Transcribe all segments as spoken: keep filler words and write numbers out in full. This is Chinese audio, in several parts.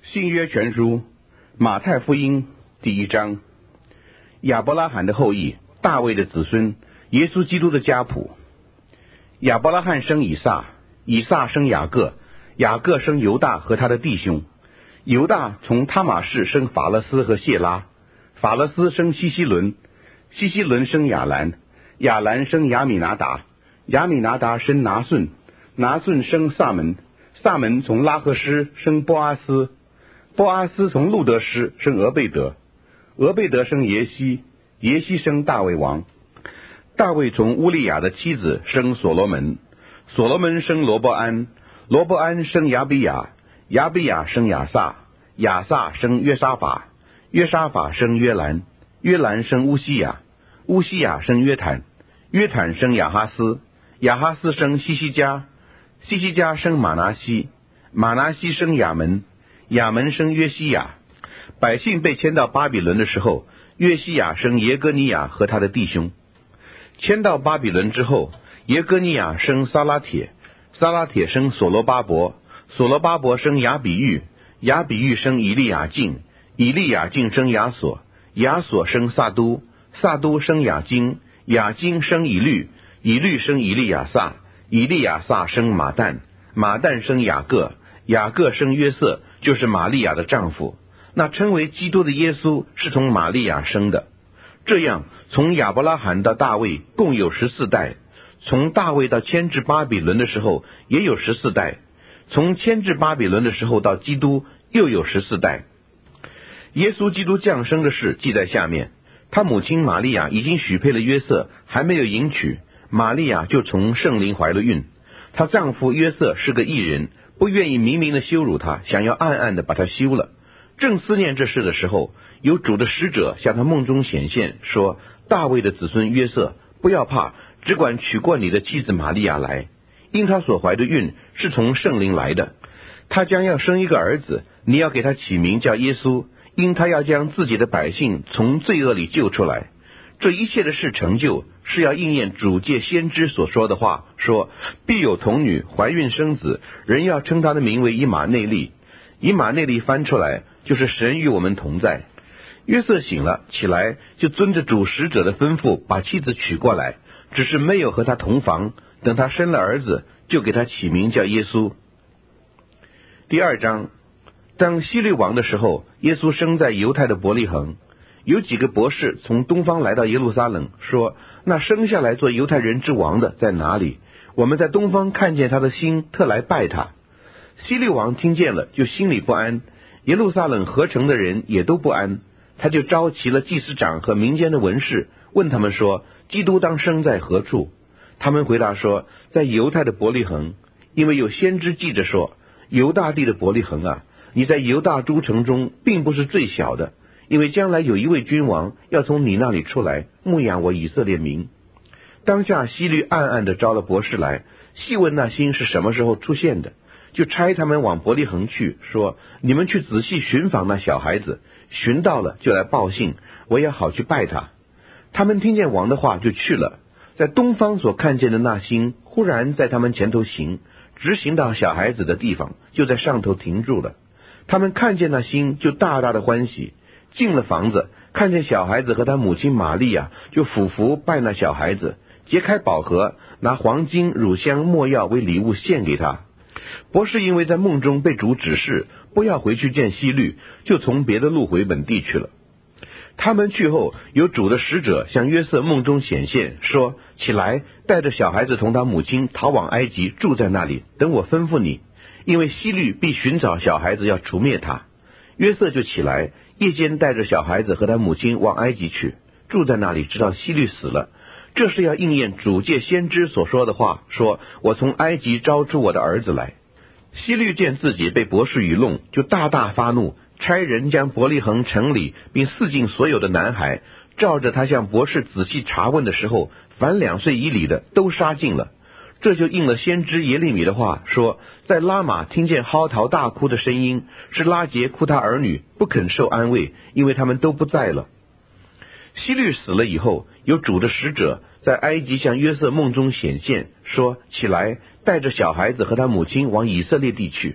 新约全书马太福音第一章，亚伯拉罕的后裔，大卫的子孙，耶稣基督的家谱。亚伯拉罕生以撒，以撒生雅各，雅各生犹大和他的弟兄。犹大从他玛氏生法勒斯和谢拉，法勒斯生西西伦，西西伦生亚兰，亚兰生亚米拿达，亚米拿达生拿顺，拿顺生撒门，撒门从拉合师生波阿斯，波阿斯从路德师生俄贝德，俄贝德生耶西，耶西生大卫王。大卫从乌利亚的妻子生所罗门，所罗门生罗伯安，罗伯安生亚比亚，亚比亚生亚撒，亚撒生约沙法，约沙法生约兰，约兰生乌西亚，乌西亚生约坦，约坦生亚哈斯，亚哈斯生西西家，西西家生马拿西，马拿西生亚门，亚门生约西亚。百姓被迁到巴比伦的时候，约西亚生耶哥尼亚和他的弟兄。迁到巴比伦之后，耶哥尼亚生撒拉铁，撒拉铁生所罗巴伯，所罗巴伯生亚比喻，亚比喻生以利亚敬，以利亚敬生亚索，亚索生撒都，撒都生亚金，亚金生以律，以律生以利亚撒，以利亚撒生马旦，马旦生雅各，雅各生约瑟，就是玛利亚的丈夫。那称为基督的耶稣是从玛利亚生的。这样从亚伯拉罕到大卫共有十四代，从大卫到迁至巴比伦的时候也有十四代，从迁至巴比伦的时候到基督又有十四代。耶稣基督降生的事记在下面，他母亲玛利亚已经许配了约瑟，还没有迎娶，玛利亚就从圣灵怀了孕。她丈夫约瑟是个义人，不愿意明明的羞辱她，想要暗暗的把她休了。正思念这事的时候，有主的使者向他梦中显现，说：大卫的子孙约瑟，不要怕，只管娶过你的妻子玛利亚来，因他所怀的孕是从圣灵来的。他将要生一个儿子，你要给他起名叫耶稣，因他要将自己的百姓从罪恶里救出来。这一切的事成就，是要应验主借先知所说的话，说：必有童女怀孕生子，人要称他的名为以马内利。以马内利翻出来就是神与我们同在。约瑟醒了起来，就遵着主使者的吩咐把妻子娶过来，只是没有和他同房。等他生了儿子，就给他起名叫耶稣。第二章，当希律王的时候，耶稣生在犹太的伯利恒。有几个博士从东方来到耶路撒冷，说：那生下来做犹太人之王的在哪里？我们在东方看见他的心，特来拜他。希律王听见了，就心里不安，耶路撒冷合城的人也都不安。他就召集了祭司长和民间的文士，问他们说：基督当生在何处？他们回答说：在犹太的伯利恒，因为有先知记着说：犹大地的伯利恒啊，你在犹大诸城中并不是最小的，因为将来有一位君王要从你那里出来，牧养我以色列民。当下希律暗暗地招了博士来，细问那星是什么时候出现的，就差他们往伯利恒去，说：你们去仔细寻访那小孩子，寻到了就来报信，我也好去拜他。他们听见王的话就去了，在东方所看见的那星忽然在他们前头行，直行到小孩子的地方，就在上头停住了。他们看见那星就大大的欢喜，进了房子，看见小孩子和他母亲玛利亚，就俯伏拜那小孩子，揭开宝盒，拿黄金、乳香、没药为礼物献给他。博士因为在梦中被主指示不要回去见希律，就从别的路回本地去了。他们去后，有主的使者向约瑟梦中显现，说：起来，带着小孩子同他母亲逃往埃及，住在那里，等我吩咐你，因为希律必寻找小孩子要除灭他。约瑟就起来，夜间带着小孩子和他母亲往埃及去，住在那里，直到希律死了。这是要应验主借先知所说的话，说：我从埃及招出我的儿子来。希律见自己被博士愚弄，就大大发怒，差人将伯利恒城里并四境所有的男孩，照着他向博士仔细查问的时候，凡两岁以里的都杀尽了。这就应了先知耶利米的话，说：在拉玛听见嚎啕大哭的声音，是拉结哭他儿女，不肯受安慰，因为他们都不在了。希律死了以后，有主的使者在埃及向约瑟梦中显现，说：起来，带着小孩子和他母亲往以色列地去，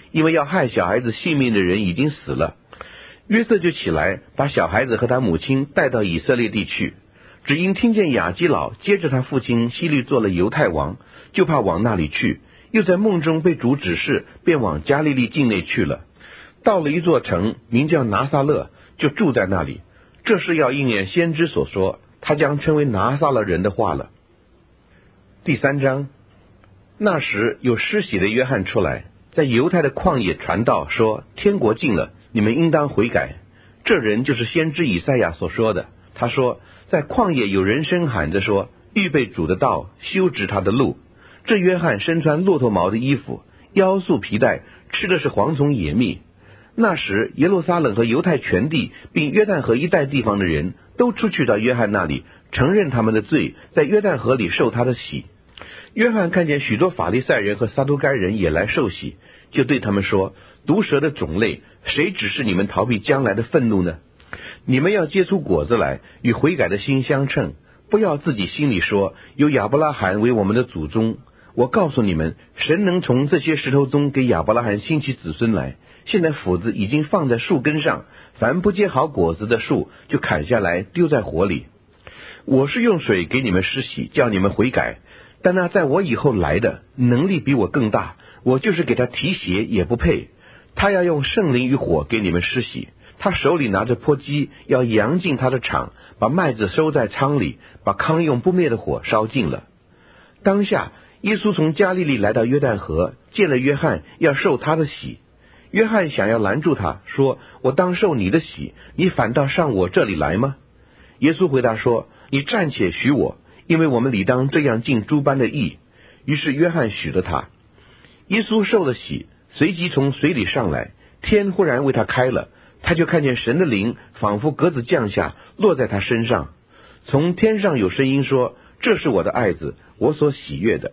因为要害小孩子性命的人已经死了。约瑟就起来，把小孩子和他母亲带到以色列地去。只因听见亚基老接着他父亲希律做了犹太王，就怕往那里去，又在梦中被主指示，便往加利利境内去了。到了一座城，名叫拿撒勒，就住在那里。这是要应验先知所说，他将称为拿撒勒人的话了。第三章，那时有施洗的约翰出来，在犹太的旷野传道，说天国近了，你们应当悔改。这人就是先知以赛亚所说的。他说，在旷野有人声喊着说，预备主的道，修直他的路。这约翰身穿骆驼毛的衣服，腰束皮带，吃的是蝗虫野蜜。那时耶路撒冷和犹太全地并约旦河一带地方的人都出去到约翰那里，承认他们的罪，在约旦河里受他的洗。约翰看见许多法利赛人和撒都该人也来受洗，就对他们说，毒蛇的种类，谁指示你们逃避将来的愤怒呢？你们要结出果子来，与悔改的心相称，不要自己心里说，有亚伯拉罕为我们的祖宗。我告诉你们，神能从这些石头中给亚伯拉罕兴起子孙来。现在斧子已经放在树根上，凡不结好果子的树，就砍下来丢在火里。我是用水给你们施洗，叫你们悔改，但那在我以后来的，能力比我更大，我就是给他提鞋也不配。他要用圣灵与火给你们施洗，他手里拿着簸箕，要扬进他的场，把麦子收在仓里，把糠用不灭的火烧尽了。当下耶稣从加利利来到约旦河，见了约翰，要受他的洗。约翰想要拦住他，说，我当受你的洗，你反倒上我这里来吗？耶稣回答说，你暂且许我，因为我们理当这样尽诸般的义。于是约翰许了他。耶稣受了洗，随即从水里上来，天忽然为他开了，他就看见神的灵仿佛鸽子降下，落在他身上。从天上有声音说，这是我的爱子，我所喜悦的。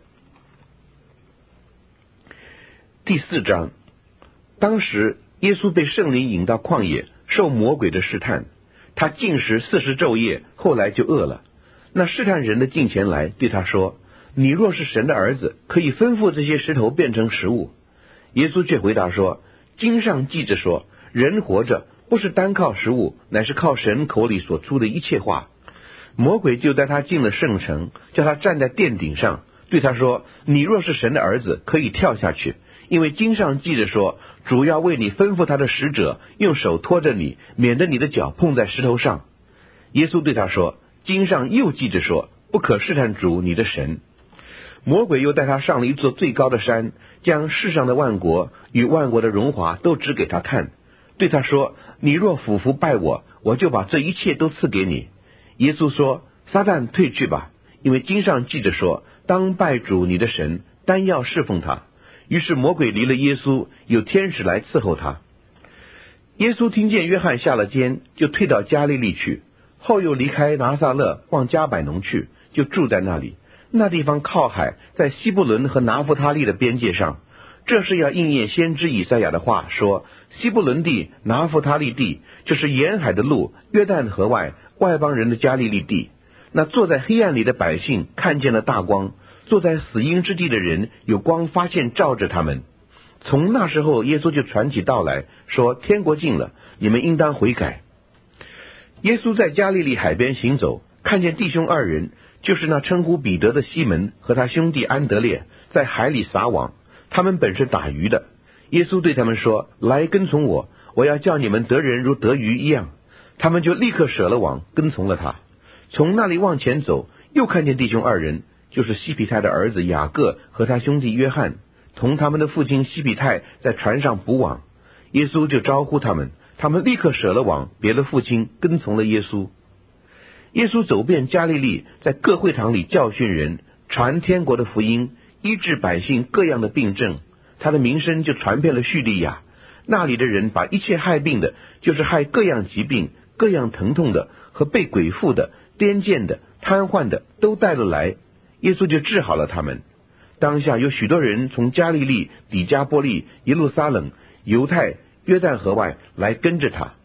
第四章，当时耶稣被圣灵引到旷野，受魔鬼的试探。他禁食四十昼夜，后来就饿了。那试探人的近前来，对他说，你若是神的儿子，可以吩咐这些石头变成食物。耶稣却回答说，经上记着说，人活着不是单靠食物，乃是靠神口里所出的一切话。魔鬼就带他进了圣城，叫他站在殿顶上，对他说，你若是神的儿子，可以跳下去，因为经上记着说，主要为你吩咐他的使者，用手托着你，免得你的脚碰在石头上。耶稣对他说，经上又记着说，不可试探主你的神。魔鬼又带他上了一座最高的山，将世上的万国与万国的荣华都指给他看，对他说，你若俯伏拜我，我就把这一切都赐给你。耶稣说，撒旦退去吧，因为经上记着说，当拜主你的神，单要侍奉他。于是魔鬼离了耶稣，有天使来伺候他。耶稣听见约翰下了监，就退到加利利去，后又离开拿撒勒往加百农去，就住在那里。那地方靠海，在西布伦和拿弗他利的边界上。这是要应验先知以赛亚的话，说，西布伦地、拿弗他利地，就是沿海的路，约旦河外外邦人的加利利地。那坐在黑暗里的百姓看见了大光，坐在死荫之地的人有光发现照着他们。从那时候耶稣就传起道来，说，天国近了，你们应当悔改。耶稣在加利利海边行走，看见弟兄二人，就是那称呼彼得的西门和他兄弟安德烈，在海里撒网，他们本是打鱼的。耶稣对他们说，来跟从我，我要叫你们得人如得鱼一样。他们就立刻舍了网，跟从了他。从那里往前走，又看见弟兄二人，就是西庇太的儿子雅各和他兄弟约翰，同他们的父亲西庇太在船上捕网。耶稣就招呼他们，他们立刻舍了网，别了父亲，跟从了耶稣。耶稣走遍加利利，在各会堂里教训人，传天国的福音，医治百姓各样的病症。他的名声就传遍了叙利亚，那里的人把一切害病的，就是害各样疾病、各样疼痛的和被鬼附的、癫痫的、瘫痪的都带了来，耶稣就治好了他们。当下有许多人从加利利、底加波利、耶路撒冷、犹太、约旦河外来跟着他。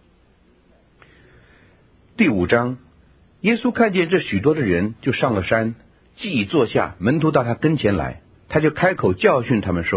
第五章，耶稣看见这许多的人，就上了山，既已坐下，门徒到他跟前来，他就开口教训他们说，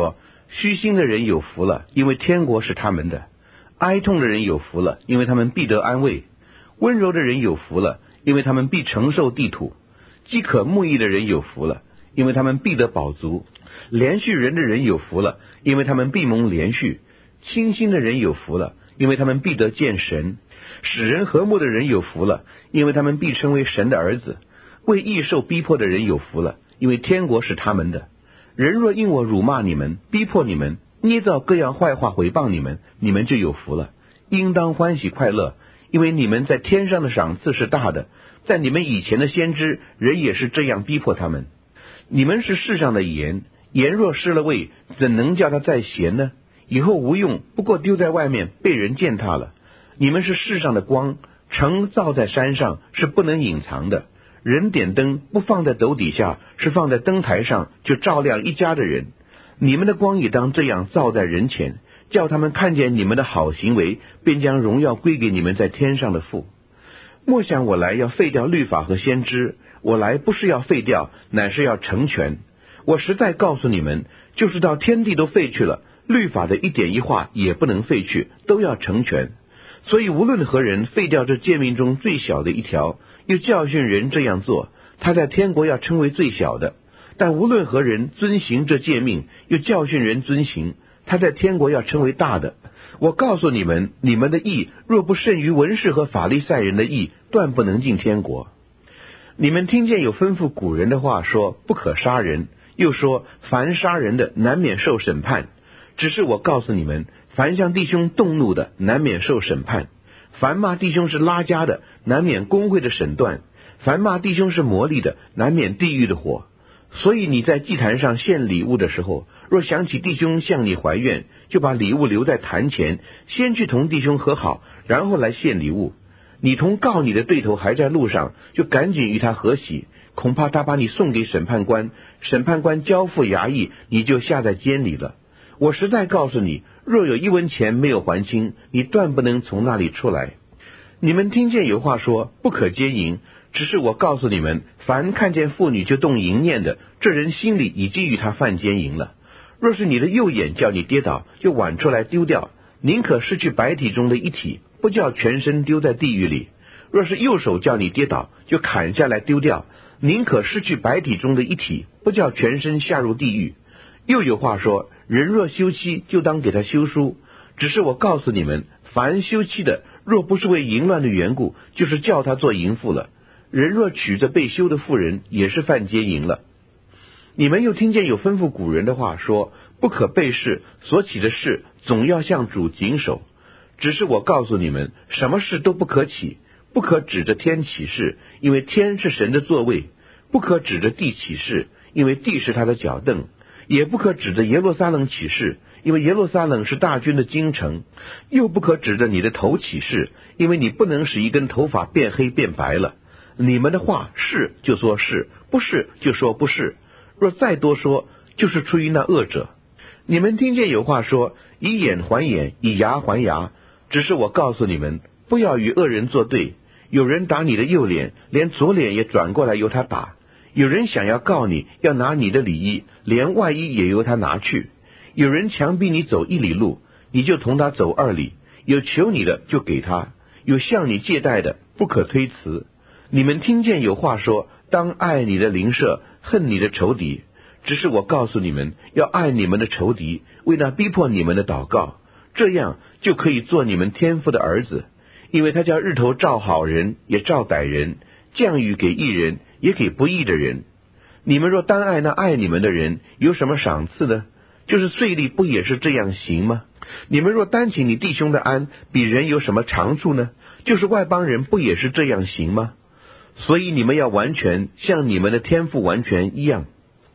虚心的人有福了，因为天国是他们的；哀痛的人有福了，因为他们必得安慰；温柔的人有福了，因为他们必承受地土；饥渴慕义的人有福了，因为他们必得饱足；连续人的人有福了，因为他们必蒙连续；清心的人有福了，因为他们必得见神；使人和睦的人有福了，因为他们必称为神的儿子；为义受逼迫的人有福了，因为天国是他们的。人若因我辱骂你们，逼迫你们，捏造各样坏话毁谤你们，你们就有福了，应当欢喜快乐，因为你们在天上的赏赐是大的。在你们以前的先知，人也是这样逼迫他们。你们是世上的盐，盐若失了味，怎能叫它再咸呢？以后无用，不过丢在外面，被人践踏了。你们是世上的光，城造在山上，是不能隐藏的。人点灯不放在斗底下，是放在灯台上，就照亮一家的人。你们的光也当这样照在人前，叫他们看见你们的好行为，便将荣耀归给你们在天上的父。莫想我来要废掉律法和先知，我来不是要废掉，乃是要成全。我实在告诉你们，就是到天地都废去了，律法的一点一画也不能废去，都要成全。所以无论何人废掉这诫命中最小的一条，又教训人这样做，他在天国要称为最小的；但无论何人遵行这诫命，又教训人遵行，他在天国要称为大的。我告诉你们，你们的义若不胜于文士和法利赛人的义，断不能进天国。你们听见有吩咐古人的话说，不可杀人，又说凡杀人的难免受审判。只是我告诉你们，凡向弟兄动怒的，难免受审判；凡骂弟兄是拉加的，难免公会的审断；凡骂弟兄是魔力的，难免地狱的火。所以你在祭坛上献礼物的时候，若想起弟兄向你怀怨，就把礼物留在坛前，先去同弟兄和好，然后来献礼物。你同告你的对头还在路上，就赶紧与他和喜，恐怕他把你送给审判官，审判官交付衙役，你就下在监里了。我实在告诉你，若有一文钱没有还清，你断不能从那里出来。你们听见有话说，不可奸淫，只是我告诉你们，凡看见妇女就动淫念的，这人心里已经与他犯奸淫了。若是你的右眼叫你跌倒，就剜出来丢掉，宁可失去百体中的一体，不叫全身丢在地狱里。若是右手叫你跌倒，就砍下来丢掉，宁可失去百体中的一体，不叫全身下入地狱。又有话说，人若休妻，就当给他休书。只是我告诉你们，凡休妻的，若不是为淫乱的缘故，就是叫他做淫妇了。人若娶着被休的妇人，也是犯奸淫了。你们又听见有吩咐古人的话说，不可背誓，所起的事总要向主谨守。只是我告诉你们，什么事都不可起，不可指着天起誓，因为天是神的座位；不可指着地起誓，因为地是他的脚凳；也不可指着耶路撒冷起誓，因为耶路撒冷是大军的京城；又不可指着你的头起誓，因为你不能使一根头发变黑变白了。你们的话是就说是，不是就说不是，若再多说，就是出于那恶者。你们听见有话说，以眼还眼，以牙还牙。只是我告诉你们，不要与恶人作对。有人打你的右脸，连左脸也转过来由他打；有人想要告你，要拿你的里衣，连外衣也由他拿去；有人强逼你走一里路，你就同他走二里；有求你的就给他，有向你借贷的不可推辞。你们听见有话说，当爱你的邻舍，恨你的仇敌。只是我告诉你们，要爱你们的仇敌，为那逼迫你们的祷告，这样就可以做你们天父的儿子。因为他叫日头照好人，也照歹人，降雨给义人，也给不义的人。你们若单爱那爱你们的人，有什么赏赐呢？就是税吏不也是这样行吗？你们若单请你弟兄的安，比人有什么长处呢？就是外邦人不也是这样行吗？所以你们要完全，像你们的天父完全一样。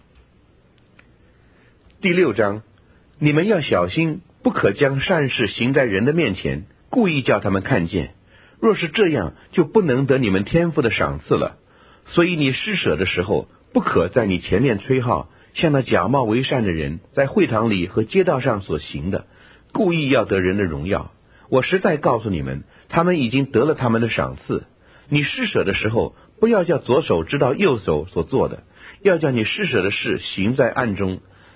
第六章，你们要小心，不可将善事行在人的面前，故意叫他们看见。若是这样，就不能得你们天父的赏赐了。所以你施舍的时候，不可在你前面吹号，像那假冒为善的人在会堂里和街道上所行的，故意要得人的荣耀。我实在告诉你们，他们已经得了他们的赏赐。你施舍的时候，不要叫左手知道右手所做的，要叫你施舍的事行在暗中。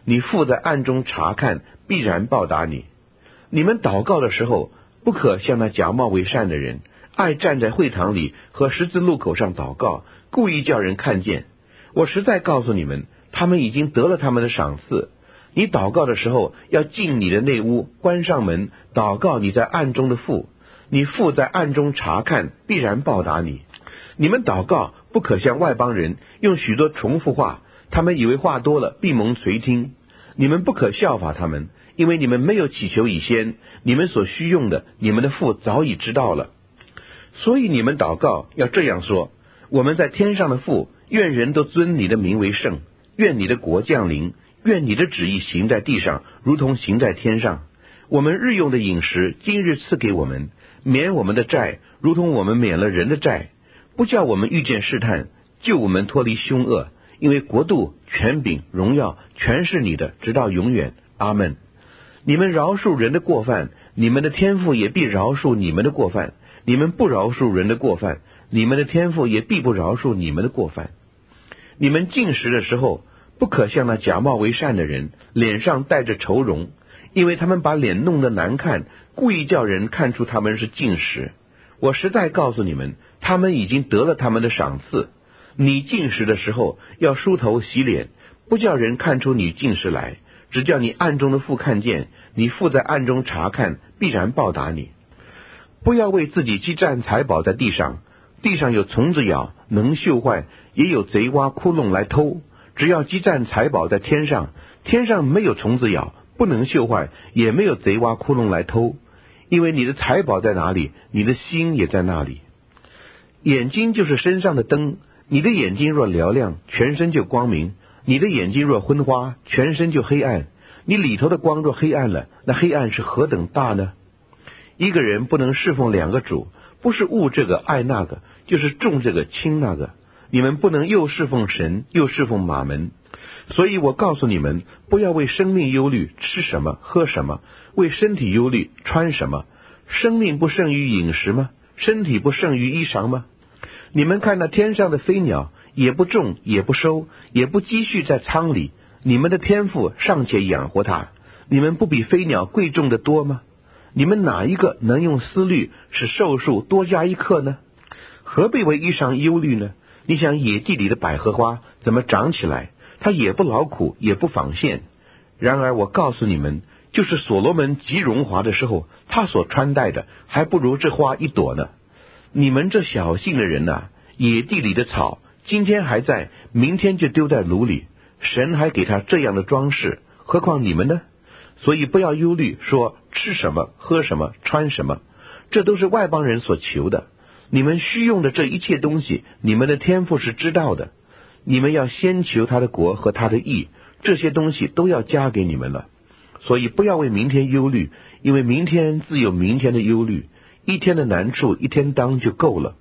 你父在暗中查看，必然报答你。你们祷告的时候，不可像那假冒为善的人，爱站在会堂里和十字路口上祷告，故意叫人看见。我实在告诉你们，他们已经得了他们的赏赐。你祷告的时候，要进你的内屋，关上门，祷告你在暗中的父，你父在暗中查看，必然报答你。你们祷告不可像外邦人，用许多重复话，他们以为话多了必蒙垂听。你们不可效法他们，因为你们没有祈求以先，你们所需用的，你们的父早已知道了。所以你们祷告要这样说：我们在天上的父，愿人都尊你的名为圣，愿你的国降临，愿你的旨意行在地上，如同行在天上。我们日用的饮食，今日赐给我们，免我们的债，如同我们免了人的债，不叫我们遇见试探，救我们脱离凶恶。因为国度、权柄、荣耀，全是你的，直到永远。阿们。你们饶恕人的过犯，你们的天父也必饶恕你们的过犯；你们不饶恕人的过犯，你们的天父也必不饶恕你们的过犯。你们进食的时候，不可像那假冒为善的人，脸上带着愁容，因为他们把脸弄得难看，故意叫人看出他们是进食。我实在告诉你们，他们已经得了他们的赏赐。你进食的时候，要梳头洗脸，不叫人看出你进食来，只叫你暗中的父看见，你父在暗中查看，必然报答你。不要为自己积攒财宝在地上，地上有虫子咬，能锈坏，也有贼挖窟窿来偷。只要积攒财宝在天上，天上没有虫子咬，不能锈坏，也没有贼挖窟窿来偷。因为你的财宝在哪里，你的心也在那里。眼睛就是身上的灯，你的眼睛若嘹亮，全身就光明；你的眼睛若昏花，全身就黑暗。你里头的光若黑暗了，那黑暗是何等大呢？一个人不能侍奉两个主，不是恶这个爱那个，就是重这个轻那个。你们不能又侍奉神，又侍奉马门。所以我告诉你们，不要为生命忧虑，吃什么喝什么；为身体忧虑，穿什么。生命不胜于饮食吗？身体不胜于衣裳吗？你们看那天上的飞鸟，也不种，也不收，也不积蓄在仓里，你们的天父尚且养活它，你们不比飞鸟贵重的多吗？你们哪一个能用思虑使寿数多加一刻呢？何必为衣裳忧虑呢？你想野地里的百合花怎么长起来？它也不劳苦，也不纺线。然而我告诉你们，就是所罗门极荣华的时候，他所穿戴的还不如这花一朵呢。你们这小信的人啊，野地里的草今天还在，明天就丢在炉里，神还给他这样的装饰，何况你们呢？所以不要忧虑，说吃什么喝什么穿什么，这都是外邦人所求的。你们需用的这一切东西，你们的天父是知道的。你们要先求他的国和他的义，这些东西都要加给你们了。所以不要为明天忧虑，因为明天自有明天的忧虑，一天的难处一天当就够了。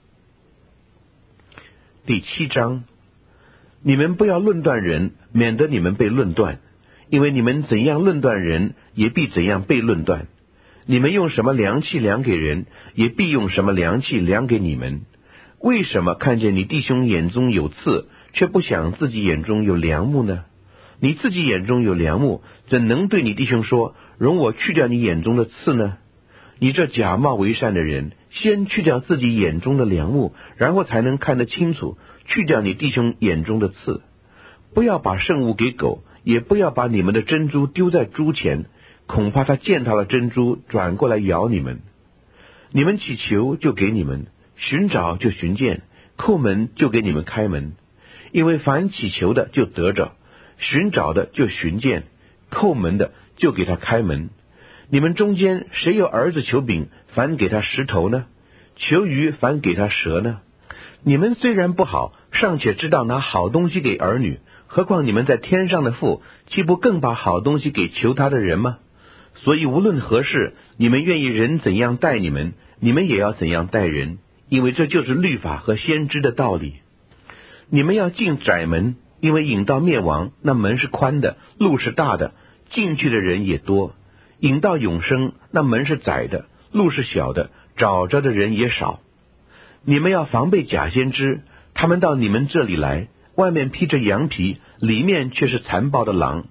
第七章，你们不要论断人，免得你们被论断，因为你们怎样论断人，也必怎样被论断。你们用什么量器量给人，也必用什么量器量给你们。为什么看见你弟兄眼中有刺，却不想自己眼中有梁木呢？你自己眼中有梁木，怎能对你弟兄说，容我去掉你眼中的刺呢？你这假冒为善的人，先去掉自己眼中的梁木，然后才能看得清楚，去掉你弟兄眼中的刺。不要把圣物给狗，也不要把你们的珍珠丢在猪前，恐怕他践踏了珍珠，转过来咬你们。你们祈求，就给你们；寻找，就寻见；叩门，就给你们开门。因为凡祈求的，就得着；寻找的，就寻见；叩门的，就给他开门。你们中间谁有儿子求饼，反给他石头呢？求鱼，反给他蛇呢？你们虽然不好，尚且知道拿好东西给儿女，何况你们在天上的父，岂不更把好东西给求他的人吗？所以无论何事，你们愿意人怎样待你们，你们也要怎样待人，因为这就是律法和先知的道理。你们要进窄门，因为引到灭亡，那门是宽的，路是大的，进去的人也多；引到永生，那门是窄的，路是小的，找着的人也少。你们要防备假先知，他们到你们这里来，外面披着羊皮，里面却是残暴的狼。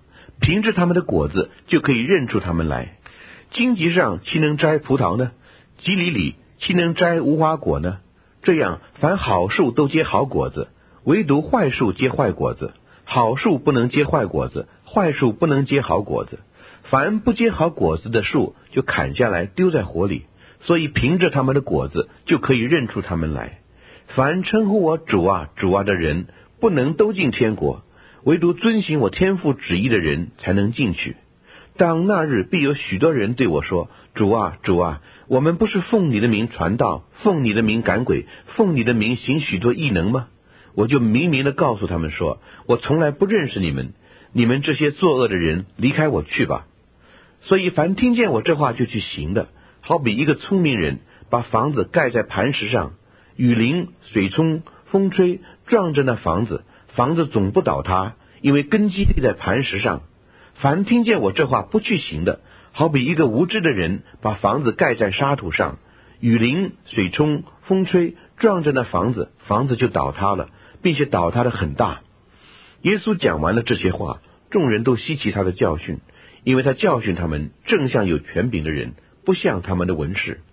凭着他们的果子就可以认出他们来。荆棘上岂能摘葡萄呢？蒺藜里岂能摘无花果呢？这样，凡好树都结好果子，唯独坏树结坏果子。好树不能结坏果子，坏树不能结好果子。凡不结好果子的树，就砍下来丢在火里。所以凭着他们的果子就可以认出他们来。凡称呼我主啊主啊的人，不能都进天国，唯独遵行我天父旨意的人才能进去。当那日必有许多人对我说，主啊主啊，我们不是奉你的名传道，奉你的名赶鬼，奉你的名行许多异能吗？我就明明的告诉他们说，我从来不认识你们，你们这些作恶的人，离开我去吧。所以凡听见我这话就去行的，好比一个聪明人把房子盖在磐石上，雨淋水冲风吹，撞着那房子，房子总不倒塌，因为根基立在磐石上。凡听见我这话不去行的，好比一个无知的人把房子盖在沙土上，雨淋水冲风吹，撞着那房子，房子就倒塌了，并且倒塌的很大。耶稣讲完了这些话，众人都稀奇他的教训，因为他教训他们正像有权柄的人，不像他们的文士。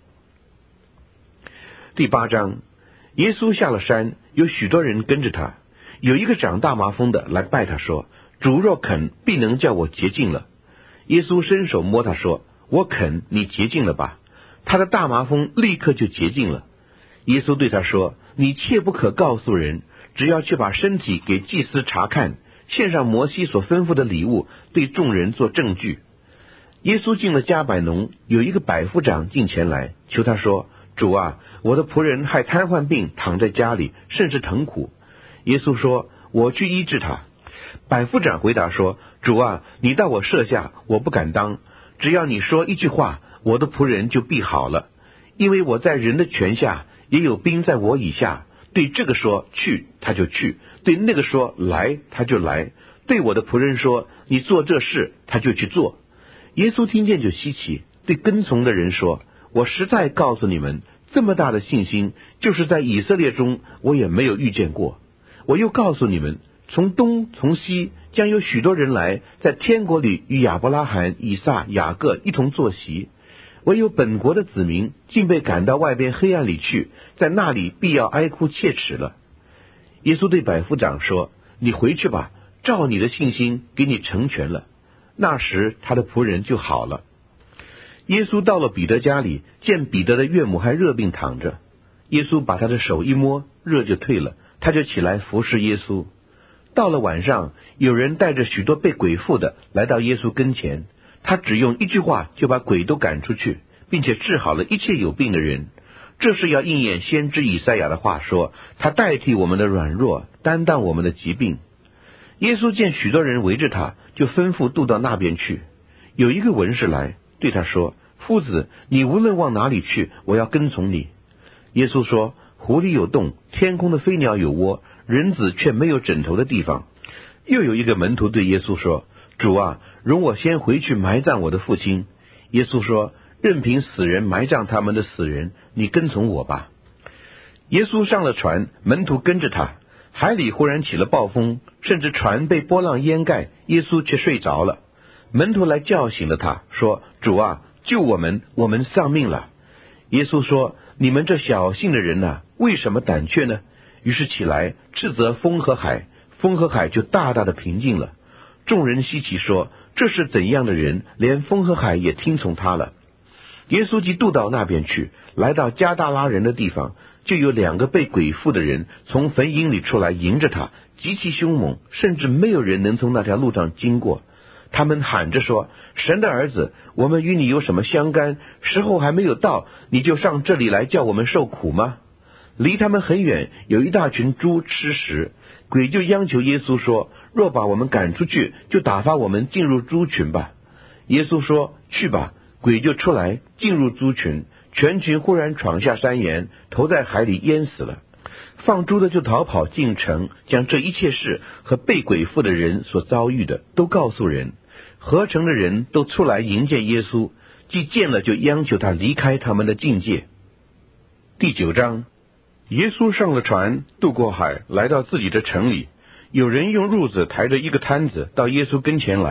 第八章，耶稣下了山，有许多人跟着他。有一个长大麻风的来拜他说，主若肯，必能叫我洁净了。耶稣伸手摸他说，我肯，你洁净了吧。他的大麻风立刻就洁净了。耶稣对他说，你切不可告诉人，只要去把身体给祭司查看，献上摩西所吩咐的礼物，对众人做证据。耶稣进了迦百农，有一个百夫长进前来，求他说，主啊，我的仆人害瘫痪病躺在家里，甚是疼苦。耶稣说，我去医治他。百夫长回答说，主啊，你到我舍下，我不敢当，只要你说一句话，我的仆人就必好了。因为我在人的权下，也有兵在我以下，对这个说去，他就去；对那个说来，他就来；对我的仆人说你做这事，他就去做。耶稣听见就稀奇，对跟从的人说，我实在告诉你们，这么大的信心，就是在以色列中我也没有遇见过。我又告诉你们，从东从西将有许多人来，在天国里与亚伯拉罕、以撒、雅各一同坐席。唯有本国的子民竟被赶到外边黑暗里去，在那里必要哀哭切齿了。耶稣对百夫长说，你回去吧，照你的信心给你成全了。那时他的仆人就好了。耶稣到了彼得家里，见彼得的岳母还热病躺着。耶稣把他的手一摸，热就退了，他就起来服侍耶稣。到了晚上，有人带着许多被鬼附的来到耶稣跟前，他只用一句话就把鬼都赶出去，并且治好了一切有病的人。这是要应验先知以赛亚的话说，他代替我们的软弱，担当我们的疾病。耶稣见许多人围着他，就吩咐渡到那边去。有一个文士来对他说，夫子，你无论往哪里去，我要跟从你。耶稣说，湖里有洞，天空的飞鸟有窝，人子却没有枕头的地方。又有一个门徒对耶稣说，主啊，容我先回去埋葬我的父亲。耶稣说，任凭死人埋葬他们的死人，你跟从我吧。耶稣上了船，门徒跟着他。海里忽然起了暴风，甚至船被波浪淹盖，耶稣却睡着了。门徒来叫醒了他，说，主啊，救我们，我们丧命了。耶稣说，你们这小信的人啊，为什么胆怯呢？于是起来斥责风和海，风和海就大大的平静了。众人稀奇说，这是怎样的人，连风和海也听从他了。耶稣即渡到那边去，来到加大拉人的地方，就有两个被鬼附的人从坟茔里出来迎着他，极其凶猛，甚至没有人能从那条路上经过。他们喊着说，神的儿子，我们与你有什么相干？时候还没有到，你就上这里来叫我们受苦吗？离他们很远，有一大群猪吃食，鬼就央求耶稣说，若把我们赶出去，就打发我们进入猪群吧。耶稣说，去吧。鬼就出来进入猪群，全群忽然闯下山岩，投在海里淹死了。放猪的就逃跑进城，将这一切事和被鬼附的人所遭遇的都告诉人。合城的人都出来迎接耶稣，既见了就央求他离开他们的境界。第九章，耶稣上了船，渡过海，来到自己的城里。有人用褥子抬着一个摊子到耶稣跟前来，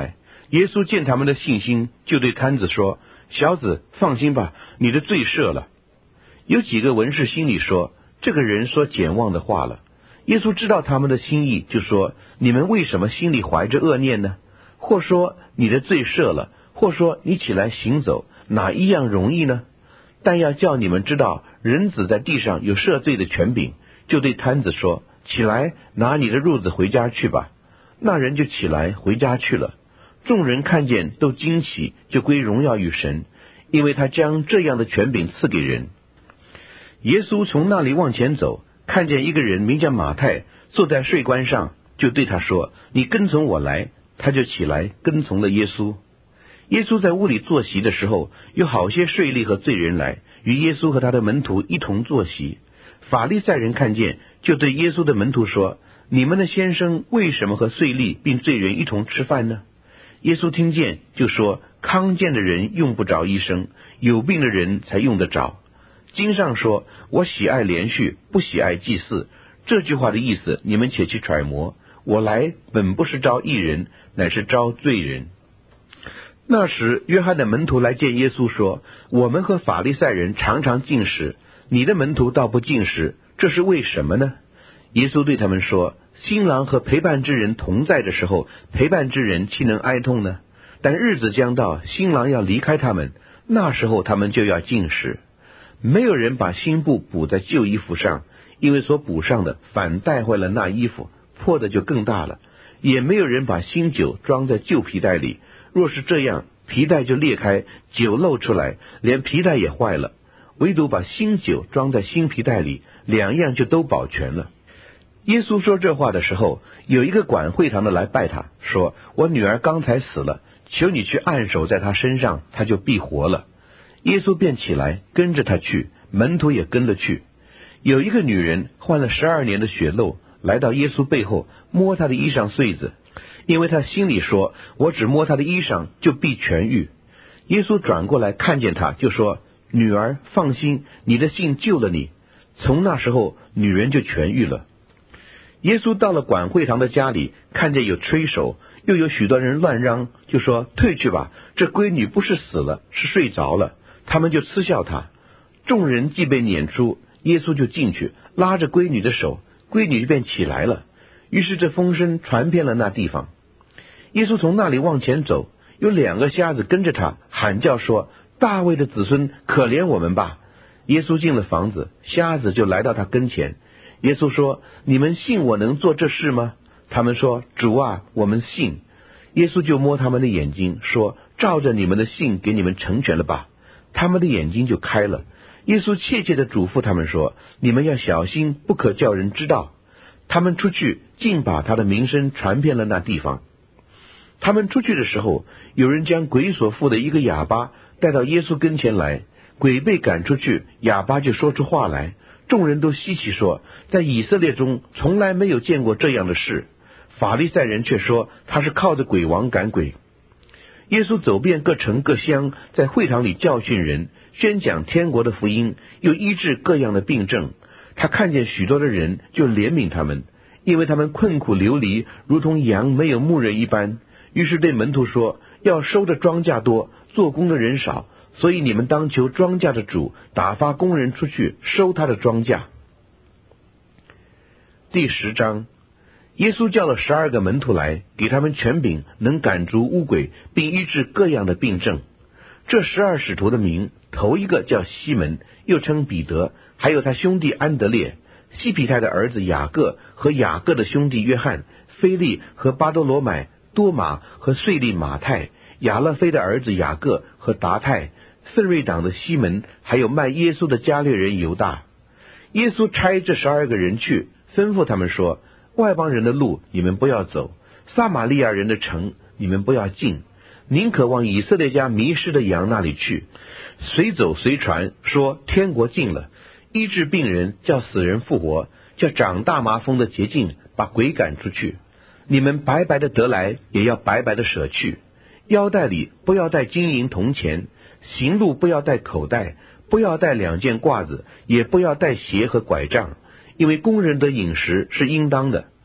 耶稣见他们的信心，就对摊子说：小子，放心吧，你的罪赦了。有几个文士心里说，这个人说简妄的话了。耶稣知道他们的心意，就说：你们为什么心里怀着恶念呢？或说你的罪赦了，或说你起来行走，哪一样容易呢？但要叫你们知道，人子在地上有赦罪的权柄。就对摊子说：起来，拿你的褥子回家去吧。那人就起来回家去了。众人看见都惊奇，就归荣耀与神，因为他将这样的权柄赐给人。耶稣从那里往前走，看见一个人名叫马太，坐在税关上，就对他说：你跟从我来。他就起来跟从了耶稣。耶稣在屋里坐席的时候，有好些税吏和罪人来，与耶稣和他的门徒一同坐席。法利赛人看见，就对耶稣的门徒说：你们的先生为什么和税吏并罪人一同吃饭呢？耶稣听见，就说：康健的人用不着医生，有病的人才用得着。经上说：我喜爱连续，不喜爱祭祀。这句话的意思，你们且去揣摩。我来本不是招义人，乃是招罪人。那时约翰的门徒来见耶稣说：我们和法利赛人常常进食，你的门徒倒不进食，这是为什么呢？耶稣对他们说：新郎和陪伴之人同在的时候，陪伴之人岂能哀痛呢？但日子将到，新郎要离开他们，那时候他们就要进食。没有人把新布补在旧衣服上，因为所补上的反带坏了那衣服，破的就更大了。也没有人把新酒装在旧皮袋里，若是这样，皮袋就裂开，酒漏出来，连皮袋也坏了。唯独把新酒装在新皮袋里，两样就都保全了。耶稣说这话的时候，有一个管会堂的来拜他，说：我女儿刚才死了，求你去按手在她身上，她就必活了。耶稣便起来跟着他去，门徒也跟了去。有一个女人患了十二年的血漏，来到耶稣背后，摸他的衣裳穗子，因为他心里说：我只摸他的衣裳，就必痊愈。耶稣转过来看见他，就说：女儿，放心，你的信救了你。从那时候，女人就痊愈了。耶稣到了管会堂的家里，看见有吹手，又有许多人乱嚷，就说：退去吧，这闺女不是死了，是睡着了。他们就嗤笑他。众人既被撵出，耶稣就进去，拉着闺女的手，闺女就便起来了。于是这风声传遍了那地方。耶稣从那里往前走，有两个瞎子跟着他，喊叫说：大卫的子孙，可怜我们吧。耶稣进了房子，瞎子就来到他跟前。耶稣说：你们信我能做这事吗？他们说：主啊，我们信。耶稣就摸他们的眼睛，说：照着你们的信给你们成全了吧。他们的眼睛就开了。耶稣切切地嘱咐他们说：你们要小心，不可叫人知道。他们出去，竟把他的名声传遍了那地方。他们出去的时候，有人将鬼所附的一个哑巴带到耶稣跟前来，鬼被赶出去，哑巴就说出话来。众人都稀奇说：在以色列中从来没有见过这样的事。法利赛人却说他是靠着鬼王赶鬼。耶稣走遍各城各乡，在会堂里教训人，宣讲天国的福音，又医治各样的病症。他看见许多的人，就怜悯他们，因为他们困苦流离，如同羊没有牧人一般。于是对门徒说：要收的庄稼多，做工的人少，所以你们当求庄稼的主打发工人出去收他的庄稼。第十章。耶稣叫了十二个门徒来，给他们权柄，能赶逐污鬼，并医治各样的病症。这十二使徒的名，头一个叫西门，又称彼得，还有他兄弟安德烈，西庇太的儿子雅各和雅各的兄弟约翰，腓利和巴多罗买，多马和税吏马太，亚勒菲的儿子雅各和达太，奋锐党的西门，还有卖耶稣的加略人犹大。耶稣差这十二个人去，吩咐他们说：外邦人的路你们不要走，撒玛利亚人的城你们不要进，宁可往以色列家迷失的羊那里去。随走随传，说天国近了，医治病人，叫死人复活，叫长大麻风的洁净，把鬼赶出去。你们白白的得来，也要白白的舍去。腰带里不要带金银铜钱，行路不要带口袋，不要带两件褂子，也不要带鞋和拐杖，因为工人的饮食是应当的。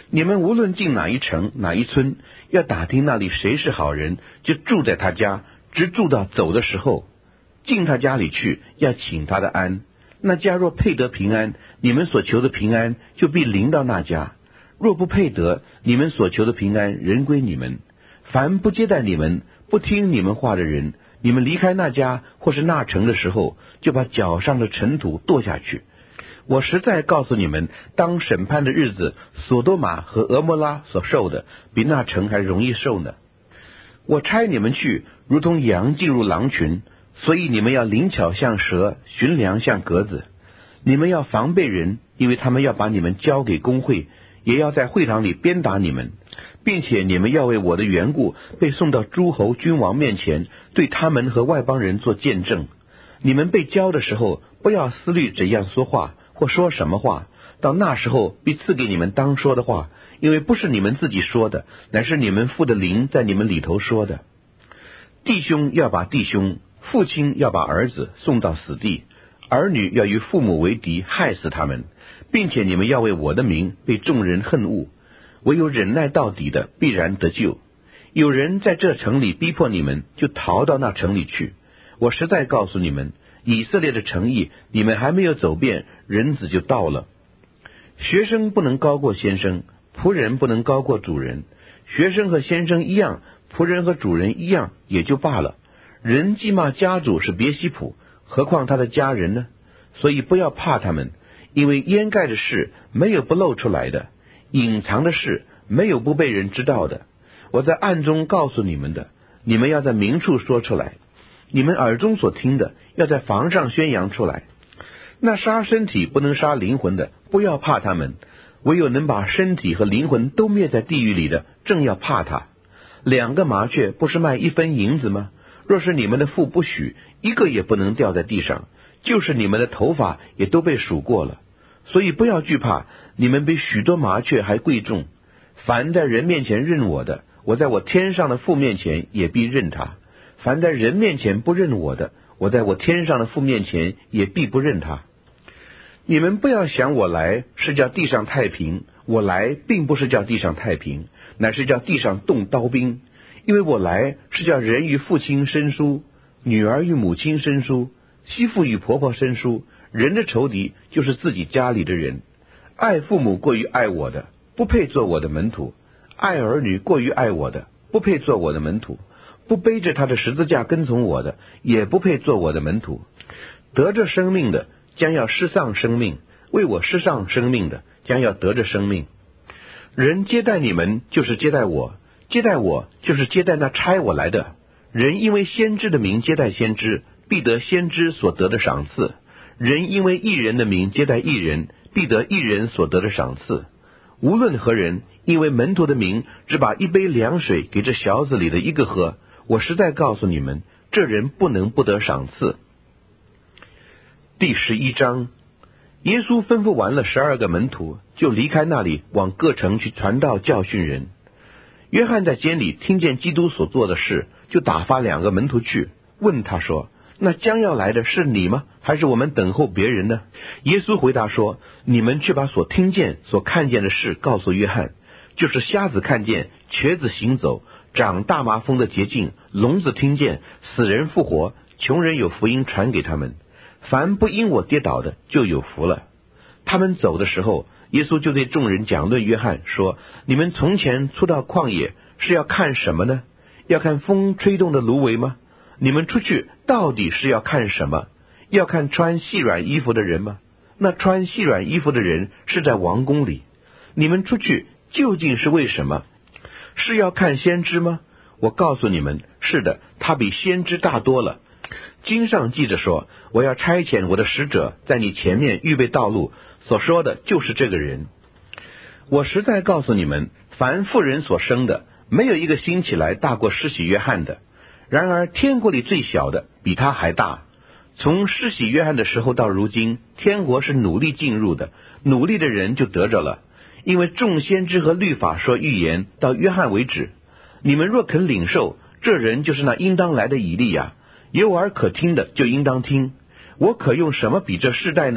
你们无论进哪一城哪一村，要打听那里谁是好人，就住在他家，直住到走的时候。进他家里去，要请他的安。那家若配得平安，你们所求的平安就必临到那家；若不配得，你们所求的平安仍归你们。凡不接待你们、不听你们话的人，你们离开那家或是那城的时候，就把脚上的尘土跺下去。我实在告诉你们，当审判的日子，索多玛和俄摩拉所受的，比那城还容易受呢。我差你们去，如同羊进入狼群，所以你们要灵巧像蛇，驯良像鸽子。你们要防备人，因为他们要把你们交给公会，也要在会堂里鞭打你们，并且你们要为我的缘故被送到诸侯君王面前，对他们和外邦人做见证。你们被交的时候，不要思虑怎样说话或说什么话，到那时候必赐给你们当说的话，因为不是你们自己说的，乃是你们父的灵在你们里头说的。弟兄要把弟兄，父亲要把儿子送到死地，儿女要与父母为敌，害死他们，并且你们要为我的名被众人恨恶。唯有忍耐到底的，必然得救。有人在这城里逼迫你们，就逃到那城里去。我实在告诉你们，以色列的诚意，你们还没有走遍，人子就到了。学生不能高过先生，仆人不能高过主人。学生和先生一样，仆人和主人一样，也就罢了。人既骂家主是别西卜，何况他的家人呢？所以不要怕他们，因为掩盖的事没有不露出来的，隐藏的事没有不被人知道的。我在暗中告诉你们的，你们要在明处说出来；你们耳中所听的，要在房上宣扬出来。那杀身体不能杀灵魂的，不要怕他们；唯有能把身体和灵魂都灭在地狱里的，正要怕他。两个麻雀不是卖一分银子吗？若是你们的父不许，一个也不能掉在地上，就是你们的头发也都被数过了。所以不要惧怕，你们比许多麻雀还贵重。凡在人面前认我的，我在我天上的父面前也必认他；凡在人面前不认我的，我在我天上的父面前也必不认他。你们不要想我来是叫地上太平，我来并不是叫地上太平，乃是叫地上动刀兵。因为我来是叫人与父亲生疏，女儿与母亲生疏，媳妇与婆婆生疏。人的仇敌就是自己家里的人。爱父母过于爱我的，不配做我的门徒；爱儿女过于爱我的，不配做我的门徒；不背着他的十字架跟从我的，也不配做我的门徒。得着生命的，将要失丧生命；为我失丧生命的，将要得着生命。人接待你们，就是接待我；接待我，就是接待那差我来的。人因为先知的名接待先知，必得先知所得的赏赐；人因为义人的名接待义人，必得义人所得的赏赐。无论何人，因为门徒的名，只把一杯凉水给这小子里的一个喝，我实在告诉你们，这人不能不得赏赐。第十一章，耶稣吩咐完了十二个门徒，就离开那里，往各城去传道教训人。约翰在监里听见基督所做的事，就打发两个门徒去，问他说：那将要来的是你吗？还是我们等候别人呢？耶稣回答说：你们去把所听见所看见的事告诉约翰，就是瞎子看见，瘸子行走，长大麻风的洁净，聋子听见，死人复活，穷人有福音传给他们。凡不因我跌倒的，就有福了。他们走的时候，耶稣就对众人讲论约翰说：你们从前出到旷野是要看什么呢？要看风吹动的芦苇吗？你们出去到底是要看什么？要看穿细软衣服的人吗？那穿细软衣服的人是在王宫里。你们出去究竟是为什么？是要看先知吗？我告诉你们，是的，他比先知大多了。经上记着说：我要差遣我的使者在你前面预备道路，所说的就是这个人。我实在告诉你们，凡妇人所生的，没有一个兴起来大过施洗约翰的。然而天国里最小的比他还大。从施洗约翰的时候到如今，天国是努力进入的，努力的人就得着了。因为众先知和律法说预言到约翰为止。你们若肯领受，这人就是那应当来的以利亚。有耳可听的就应当听。我可用什么比这世代呢？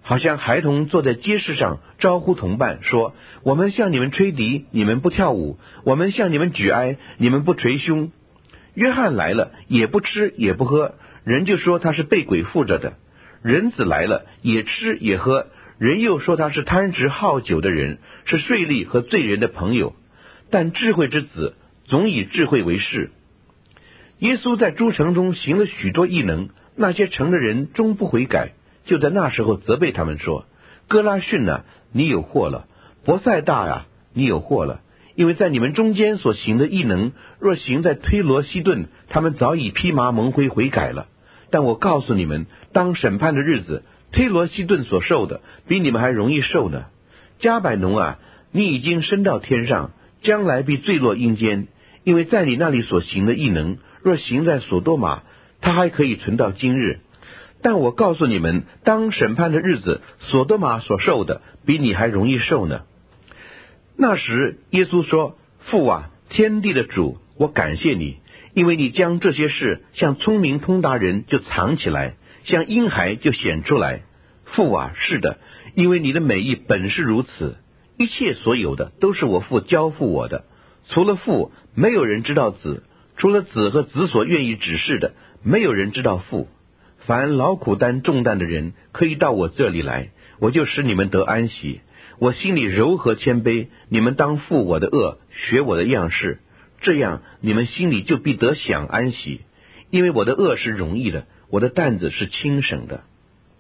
好像孩童坐在街市上招呼同伴说，我们向你们吹笛，你们不跳舞，我们向你们举哀，你们不捶胸。约翰来了，也不吃也不喝，人就说他是被鬼附着的。人子来了，也吃也喝，人又说他是贪食好酒的人，是税吏和罪人的朋友。但智慧之子总以智慧为事。耶稣在诸城中行了许多异能，那些城的人终不悔改，就在那时候责备他们说，哥拉汛啊，你有祸了；伯赛大啊，你有祸了。因为在你们中间所行的异能，若行在推罗西顿，他们早已披麻蒙灰悔改了。但我告诉你们，当审判的日子，推罗西顿所受的比你们还容易受呢。加百农啊，你已经升到天上，将来必坠落阴间，因为在你那里所行的异能，若行在所多玛，他还可以存到今日。但我告诉你们，当审判的日子，所多玛所受的比你还容易受呢。那时耶稣说，父啊，天地的主，我感谢你，因为你将这些事向聪明通达人就藏起来，向婴孩就显出来。父啊，是的，因为你的美意本是如此。一切所有的都是我父交付我的，除了父，没有人知道子；除了子和子所愿意指示的，没有人知道父。凡劳苦担重担的人，可以到我这里来，我就使你们得安息。我心里柔和谦卑，你们当负我的恶，学我的样式，这样你们心里就必得享安息。因为我的恶是容易的，我的担子是轻省的。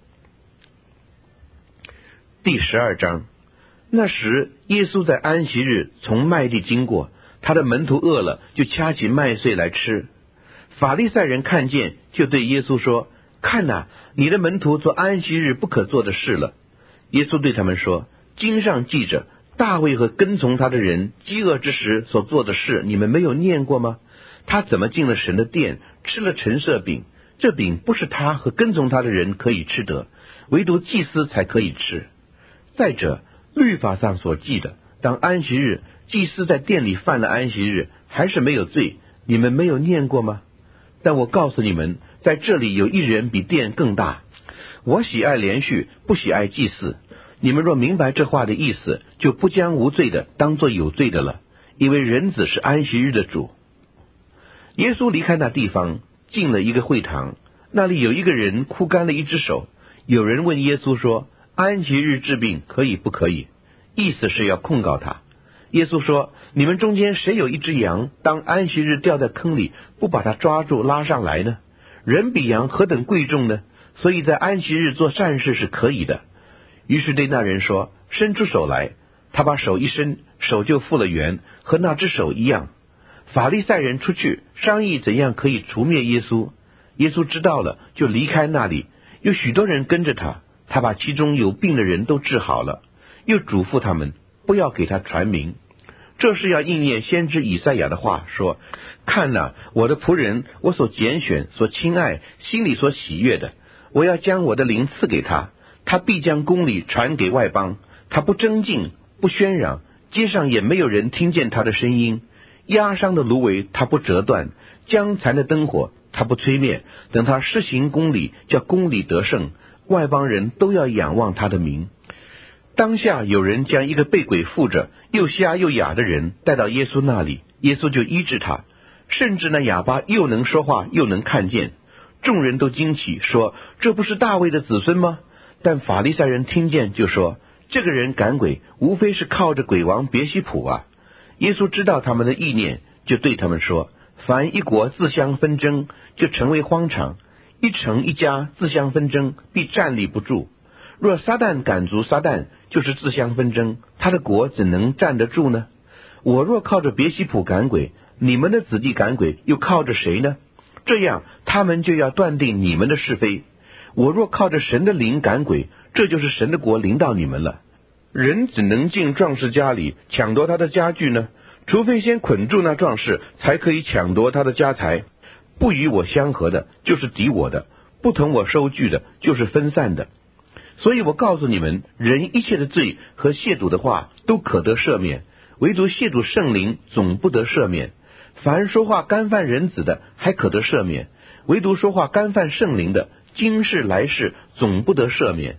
第十二章。那时耶稣在安息日从麦地经过，他的门徒饿了，就掐起麦穗来吃。法利赛人看见，就对耶稣说，看哪，你的门徒做安息日不可做的事了。耶稣对他们说，经上记着，大卫和跟从他的人饥饿之时所做的事，你们没有念过吗？他怎么进了神的殿，吃了陈设饼？这饼不是他和跟从他的人可以吃得，唯独祭司才可以吃。再者，律法上所记的，当安息日，祭司在殿里犯了安息日，还是没有罪，你们没有念过吗？但我告诉你们，在这里有一人比殿更大。我喜爱连续，不喜爱祭祀。你们若明白这话的意思，就不将无罪的当作有罪的了，因为人子是安息日的主。耶稣离开那地方，进了一个会堂，那里有一个人枯干了一只手。有人问耶稣说，安息日治病可以不可以？意思是要控告他。耶稣说，你们中间谁有一只羊，当安息日掉在坑里，不把它抓住拉上来呢？人比羊何等贵重呢？所以在安息日做善事是可以的。于是对那人说，伸出手来。他把手一伸，手就复了原，和那只手一样。法利赛人出去商议怎样可以除灭耶稣。耶稣知道了，就离开那里，有许多人跟着他，他把其中有病的人都治好了，又嘱咐他们不要给他传名。这是要应验先知以赛亚的话，说，看哪，我的仆人，我所拣选所亲爱，心里所喜悦的，我要将我的灵赐给他，他必将公理传给外邦。他不争竞，不喧嚷，街上也没有人听见他的声音。压伤的芦苇他不折断，将残的灯火他不吹灭。等他施行公理，叫公理得胜，外邦人都要仰望他的名。当下有人将一个被鬼附着又瞎又哑的人带到耶稣那里，耶稣就医治他，甚至那哑巴又能说话又能看见。众人都惊奇，说，这不是大卫的子孙吗？但法利赛人听见就说，这个人赶鬼，无非是靠着鬼王别西卜啊。耶稣知道他们的意念，就对他们说，凡一国自相纷争，就成为荒场；一城一家自相纷争，必站立不住。若撒旦赶逐撒旦，就是自相纷争，他的国怎能站得住呢？我若靠着别西卜赶鬼，你们的子弟赶鬼又靠着谁呢？这样他们就要断定你们的是非。我若靠着神的灵赶鬼，这就是神的国临到你们了。人只能进壮士家里抢夺他的家具呢，除非先捆住那壮士，才可以抢夺他的家财。不与我相合的，就是敌我的；不同我收据的，就是分散的。所以我告诉你们，人一切的罪和亵渎的话都可得赦免，唯独亵渎圣灵总不得赦免。凡说话干犯人子的，还可得赦免，唯独说话干犯圣灵的，今世来世总不得赦免。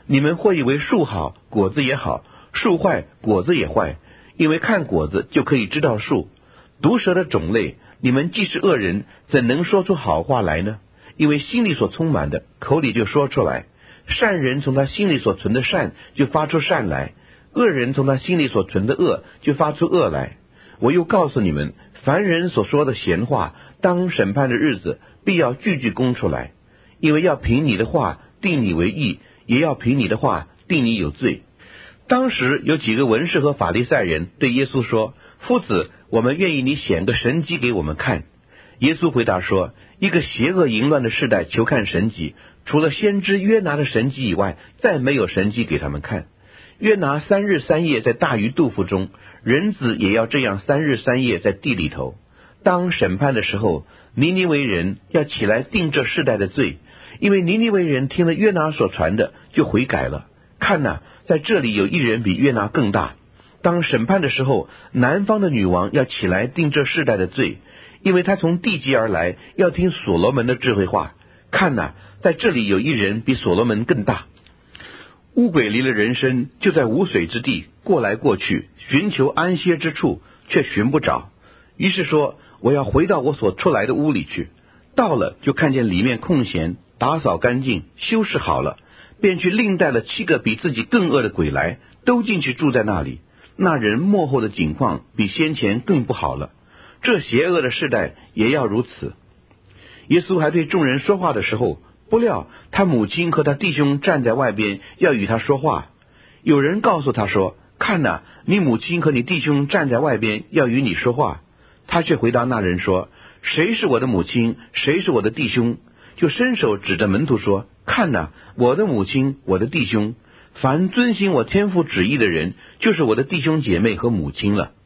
你们或以为树好，果子也好；树坏，果子也坏。因为看果子就可以知道树。毒蛇的种类，你们既是恶人，怎能说出好话来呢？因为心里所充满的，口里就说出来。善人从他心里所存的善，就发出善来；恶人从他心里所存的恶，就发出恶来。我又告诉你们，凡人所说的闲话，当审判的日子，必要句句供出来。因为要凭你的话定你为义，也要凭你的话定你有罪。当时有几个文士和法利赛人对耶稣说：夫子，我们愿意你显个神迹给我们看。耶稣回答说：一个邪恶淫乱的世代求看神迹，除了先知约拿的神迹以外，再没有神迹给他们看。约拿三日三夜在大鱼肚腹中，人子也要这样三日三夜在地里头。当审判的时候，尼尼微人要起来定这世代的罪，因为尼尼微人听了约拿所传的，就悔改了。看哪，在这里有一人比约拿更大。当审判的时候，南方的女王要起来定这世代的罪，因为她从地极而来，要听所罗门的智慧话。看哪，在这里有一人比所罗门更大。乌鬼离了人身，就在无水之地过来过去，寻求安歇之处，却寻不着。于是说：我要回到我所出来的屋里去。到了，就看见里面空闲，打扫干净，修饰好了，便去另带了七个比自己更恶的鬼来，都进去住在那里。那人末后的景况比先前更不好了。这邪恶的世代也要如此。耶稣还对众人说话的时候，不料他母亲和他弟兄站在外边，要与他说话。有人告诉他说：看哪，你母亲和你弟兄站在外边，要与你说话。他却回答那人说：谁是我的母亲，谁是我的弟兄？就伸手指着门徒说：看哪，我的母亲，我的弟兄。凡遵行我天父旨意的人，就是我的弟兄姐妹和母亲了。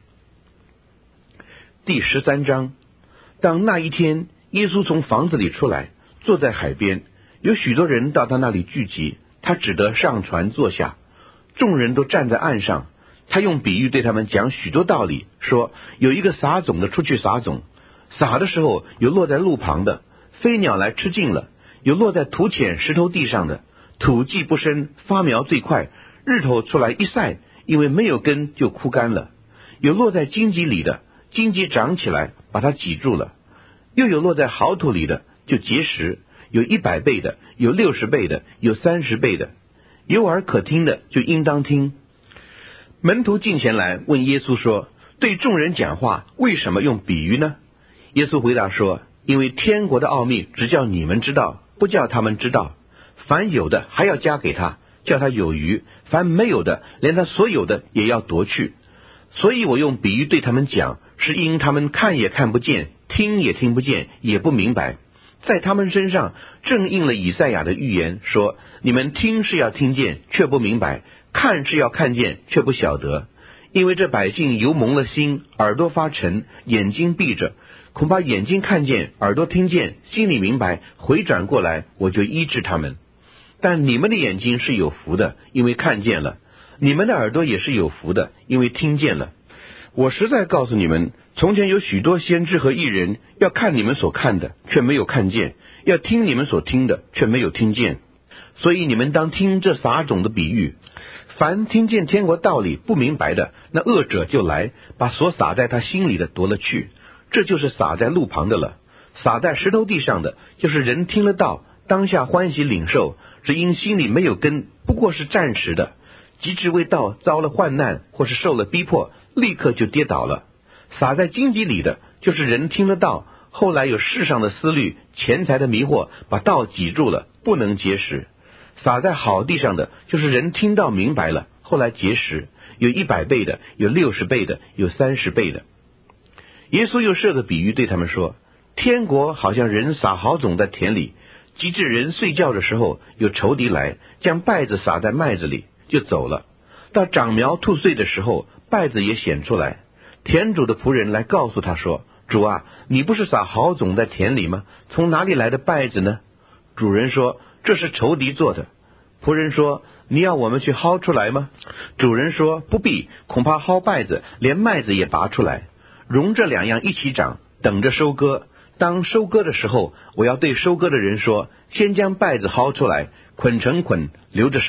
第十三章。当那一天，耶稣从房子里出来，坐在海边，有许多人到他那里聚集，他只得上船坐下。众人都站在岸上，他用比喻对他们讲许多道理，说：有一个撒种的出去撒种，撒的时候有落在路旁的，飞鸟来吃尽了；有落在土浅石头地上的，土既不深，发苗最快，日头出来一晒，因为没有根就枯干了；有落在荆棘里的，荆棘长起来把它挤住了；又有落在好土里的，就结实，有一百倍的，有六十倍的，有三十倍的。有耳可听的就应当听。门徒近前来问耶稣说：对众人讲话为什么用比喻呢？耶稣回答说：因为天国的奥秘只叫你们知道，不叫他们知道。凡有的还要加给他，叫他有余；凡没有的，连他所有的也要夺去。所以我用比喻对他们讲，是因他们看也看不见，听也听不见，也不明白。在他们身上正应了以赛亚的预言，说：你们听是要听见，却不明白；看是要看见，却不晓得。因为这百姓油蒙了心，耳朵发沉，眼睛闭着，恐怕眼睛看见，耳朵听见，心里明白，回转过来，我就医治他们。但你们的眼睛是有福的，因为看见了；你们的耳朵也是有福的，因为听见了。我实在告诉你们，从前有许多先知和义人，要看你们所看的，却没有看见；要听你们所听的，却没有听见。所以你们当听这撒种的比喻。凡听见天国道理不明白的，那恶者就来，把所撒在他心里的夺了去。这就是撒在路旁的了。撒在石头地上的，就是人听了道，当下欢喜领受，只因心里没有根，不过是暂时的。及至为道遭了患难，或是受了逼迫，立刻就跌倒了。撒在荆棘里的，就是人听了道，后来有世上的思虑、钱财的迷惑，把道挤住了，不能结实。撒在好地上的，就是人听到明白了，后来结实，有一百倍的，有六十倍的，有三十倍的。耶稣又设个比喻对他们说：天国好像人撒好种在田里，及至人睡觉的时候，有仇敌来，将稗子撒在麦子里，就走了。到长苗吐穗的时候，稗子也显出来。田主的仆人来告诉他说：主啊，你不是撒好种在田里吗？从哪里来的稗子呢？主人说：这是仇敌做的。仆人说：你要我们去薅出来吗？主人说：不必，恐怕薅稗子，连麦子也拔出来，容这两样一起长，等着收割。当收割的时候，我要对收割的人说：先将稗子薅出来，捆成捆，留着烧；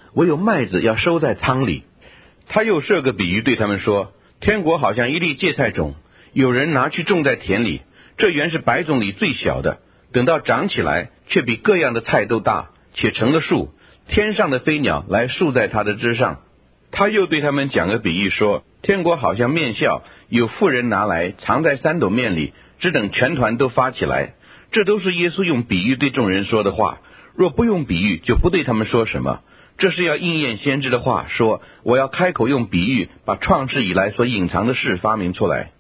唯有麦子要收在仓里。 他又设个比喻对他们说，天国好像一粒芥菜种，有人拿去种在田里，这原是百种里最小的，等到长起来，却比各样的菜都大，且成了树，天上的飞鸟来宿在它的枝上。他又对他们讲个比喻说，天国好像面笑，有妇人拿来藏在三斗面里，只等全团都发起来。这都是耶稣用比喻对众人说的话，若不用比喻，就不对他们说什么。这是要应验先知的话，说我要开口用比喻，把创世以来所隐藏的事发明出来。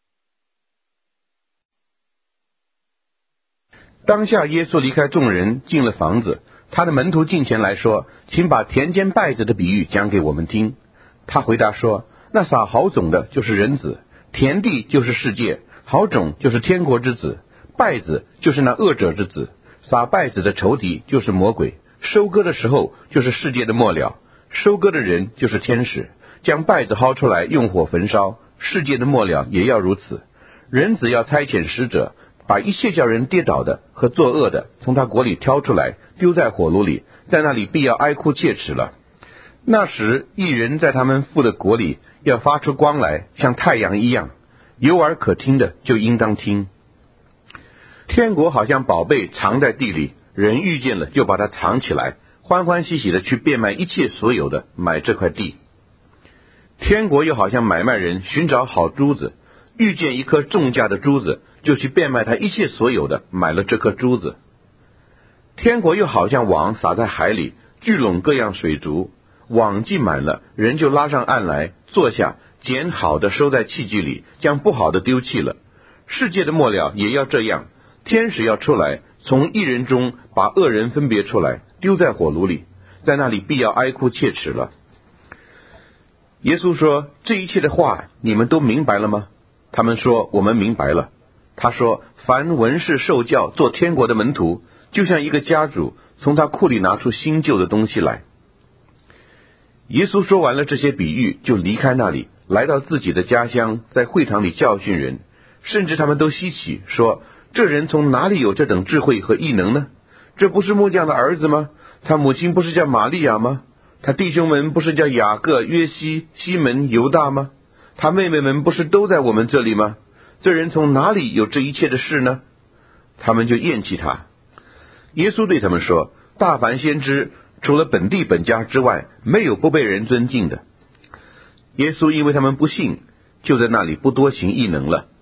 当下耶稣离开众人，进了房子，他的门徒近前来说，请把田间稗子的比喻讲给我们听。他回答说，那撒好种的就是人子，田地就是世界，好种就是天国之子，稗子就是那恶者之子，撒稗子的仇敌就是魔鬼，收割的时候就是世界的末了，收割的人就是天使，将稗子薅出来用火焚烧，世界的末了也要如此。人子要差遣使者，把一切叫人跌倒的和作恶的从他国里挑出来，丢在火炉里，在那里必要哀哭切齿了。那时义人在他们父的国里要发出光来，像太阳一样，有耳可听的就应当听。天国好像宝贝藏在地里，人遇见了就把它藏起来，欢欢喜喜的去变卖一切所有的，买这块地。天国又好像买卖人寻找好珠子，遇见一颗重价的珠子，就去变卖他一切所有的，买了这颗珠子。天国又好像网撒在海里，聚拢各样水族，网既满了，人就拉上岸来，坐下，捡好的收在器具里，将不好的丢弃了。世界的末了也要这样，天使要出来，从一人中把恶人分别出来，丢在火炉里，在那里必要哀哭切齿了。耶稣说，这一切的话你们都明白了吗？他们说，我们明白了。他说，凡文士受教做天国的门徒，就像一个家主从他库里拿出新旧的东西来。耶稣说完了这些比喻，就离开那里，来到自己的家乡，在会堂里教训人，甚至他们都稀奇，说，这人从哪里有这等智慧和异能呢？这不是木匠的儿子吗？他母亲不是叫玛利亚吗？他弟兄们不是叫雅各、约西、西门、犹大吗？他妹妹们不是都在我们这里吗？这人从哪里有这一切的事呢？他们就厌弃他。耶稣对他们说，大凡先知除了本地本家之外，没有不被人尊敬的。耶稣因为他们不信，就在那里不多行异能了。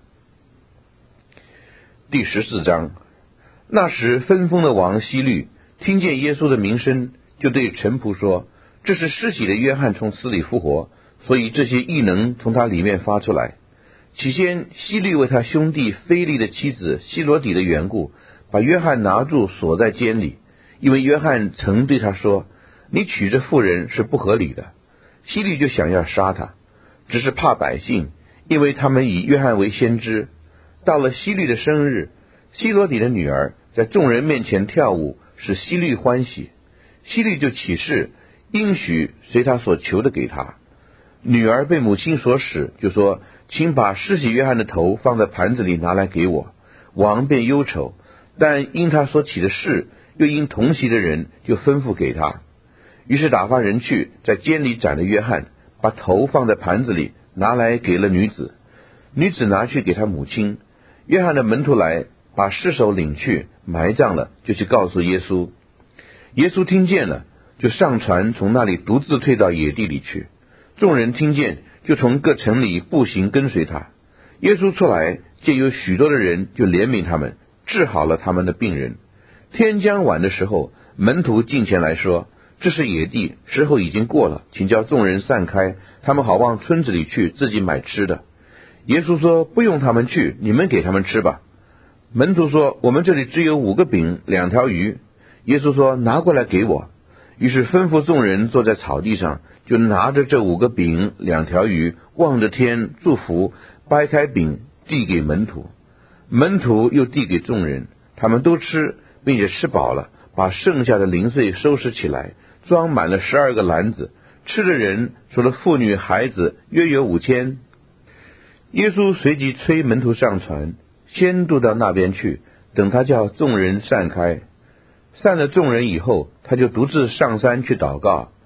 第十四章。那时分封的王希律听见耶稣的名声，就对臣仆说，这是施洗的约翰从死里复活，所以这些异能从他里面发出来。起先希律为他兄弟腓利的妻子希罗底的缘故，把约翰拿住锁在监里，因为约翰曾对他说，你娶这妇人是不合理的。希律就想要杀他，只是怕百姓，因为他们以约翰为先知。到了希律的生日，希罗底的女儿在众人面前跳舞，使希律欢喜。希律就起誓，应许随他所求的给他。女儿被母亲所使，就说，请把施洗约翰的头放在盘子里拿来给我。王便忧愁，但因他所起的事，又因同席的人，就吩咐给他。于是打发人去，在监里斩了约翰，把头放在盘子里拿来给了女子。女子拿去给他母亲。约翰的门徒来，把尸首领去埋葬了，就去告诉耶稣。耶稣听见了，就上船，从那里独自退到野地里去。众人听见，就从各城里步行跟随他。耶稣出来，见有许多的人，就怜悯他们，治好了他们的病人。天将晚的时候，门徒近前来说，这是野地，时候已经过了，请叫众人散开，他们好往村子里去，自己买吃的。耶稣说，不用他们去，你们给他们吃吧。门徒说，我们这里只有五个饼，两条鱼。耶稣说，拿过来给我。于是吩咐众人坐在草地上，就拿着这五个饼两条鱼，望着天祝福，掰开饼递给门徒，门徒又递给众人，他们都吃，并且吃饱了，把剩下的零碎收拾起来，装满了十二个篮子。吃的人除了妇女孩子约有五千。耶稣随即催门徒上船，先渡到那边去，等他叫众人散开。散了众人以后，他就独自上山去祷告。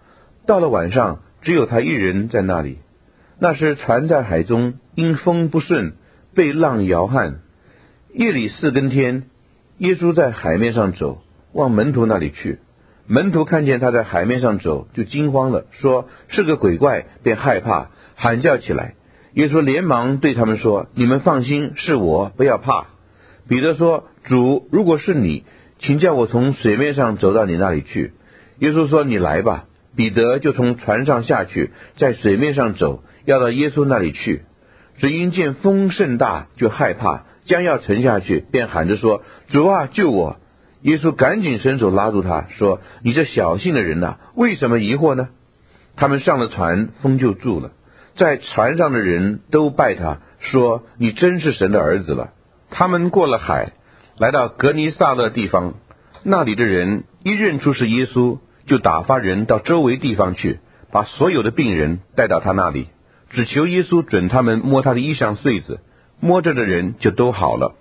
到了晚上，只有他一人在那里。那时船在海中，因风不顺，被浪摇撼。夜里四更天，耶稣在海面上走，往门徒那里去。门徒看见他在海面上走，就惊慌了，说是个鬼怪，便害怕，喊叫起来。耶稣连忙对他们说，你们放心，是我，不要怕。彼得说，主，如果是你，请叫我从水面上走到你那里去。耶稣说，你来吧。彼得就从船上下去，在水面上走，要到耶稣那里去。只因见风甚大，就害怕，将要沉下去，便喊着说，主啊，救我。耶稣赶紧伸手拉住他，说，你这小信的人哪、啊，为什么疑惑呢？他们上了船，风就住了。在船上的人都拜他，说，你真是神的儿子了。他们过了海，来到格尼撒勒地方，那里的人一认出是耶稣，就打发人到周围地方去，把所有的病人带到他那里，只求耶稣准他们摸他的衣裳穗子，摸着的人就都好了。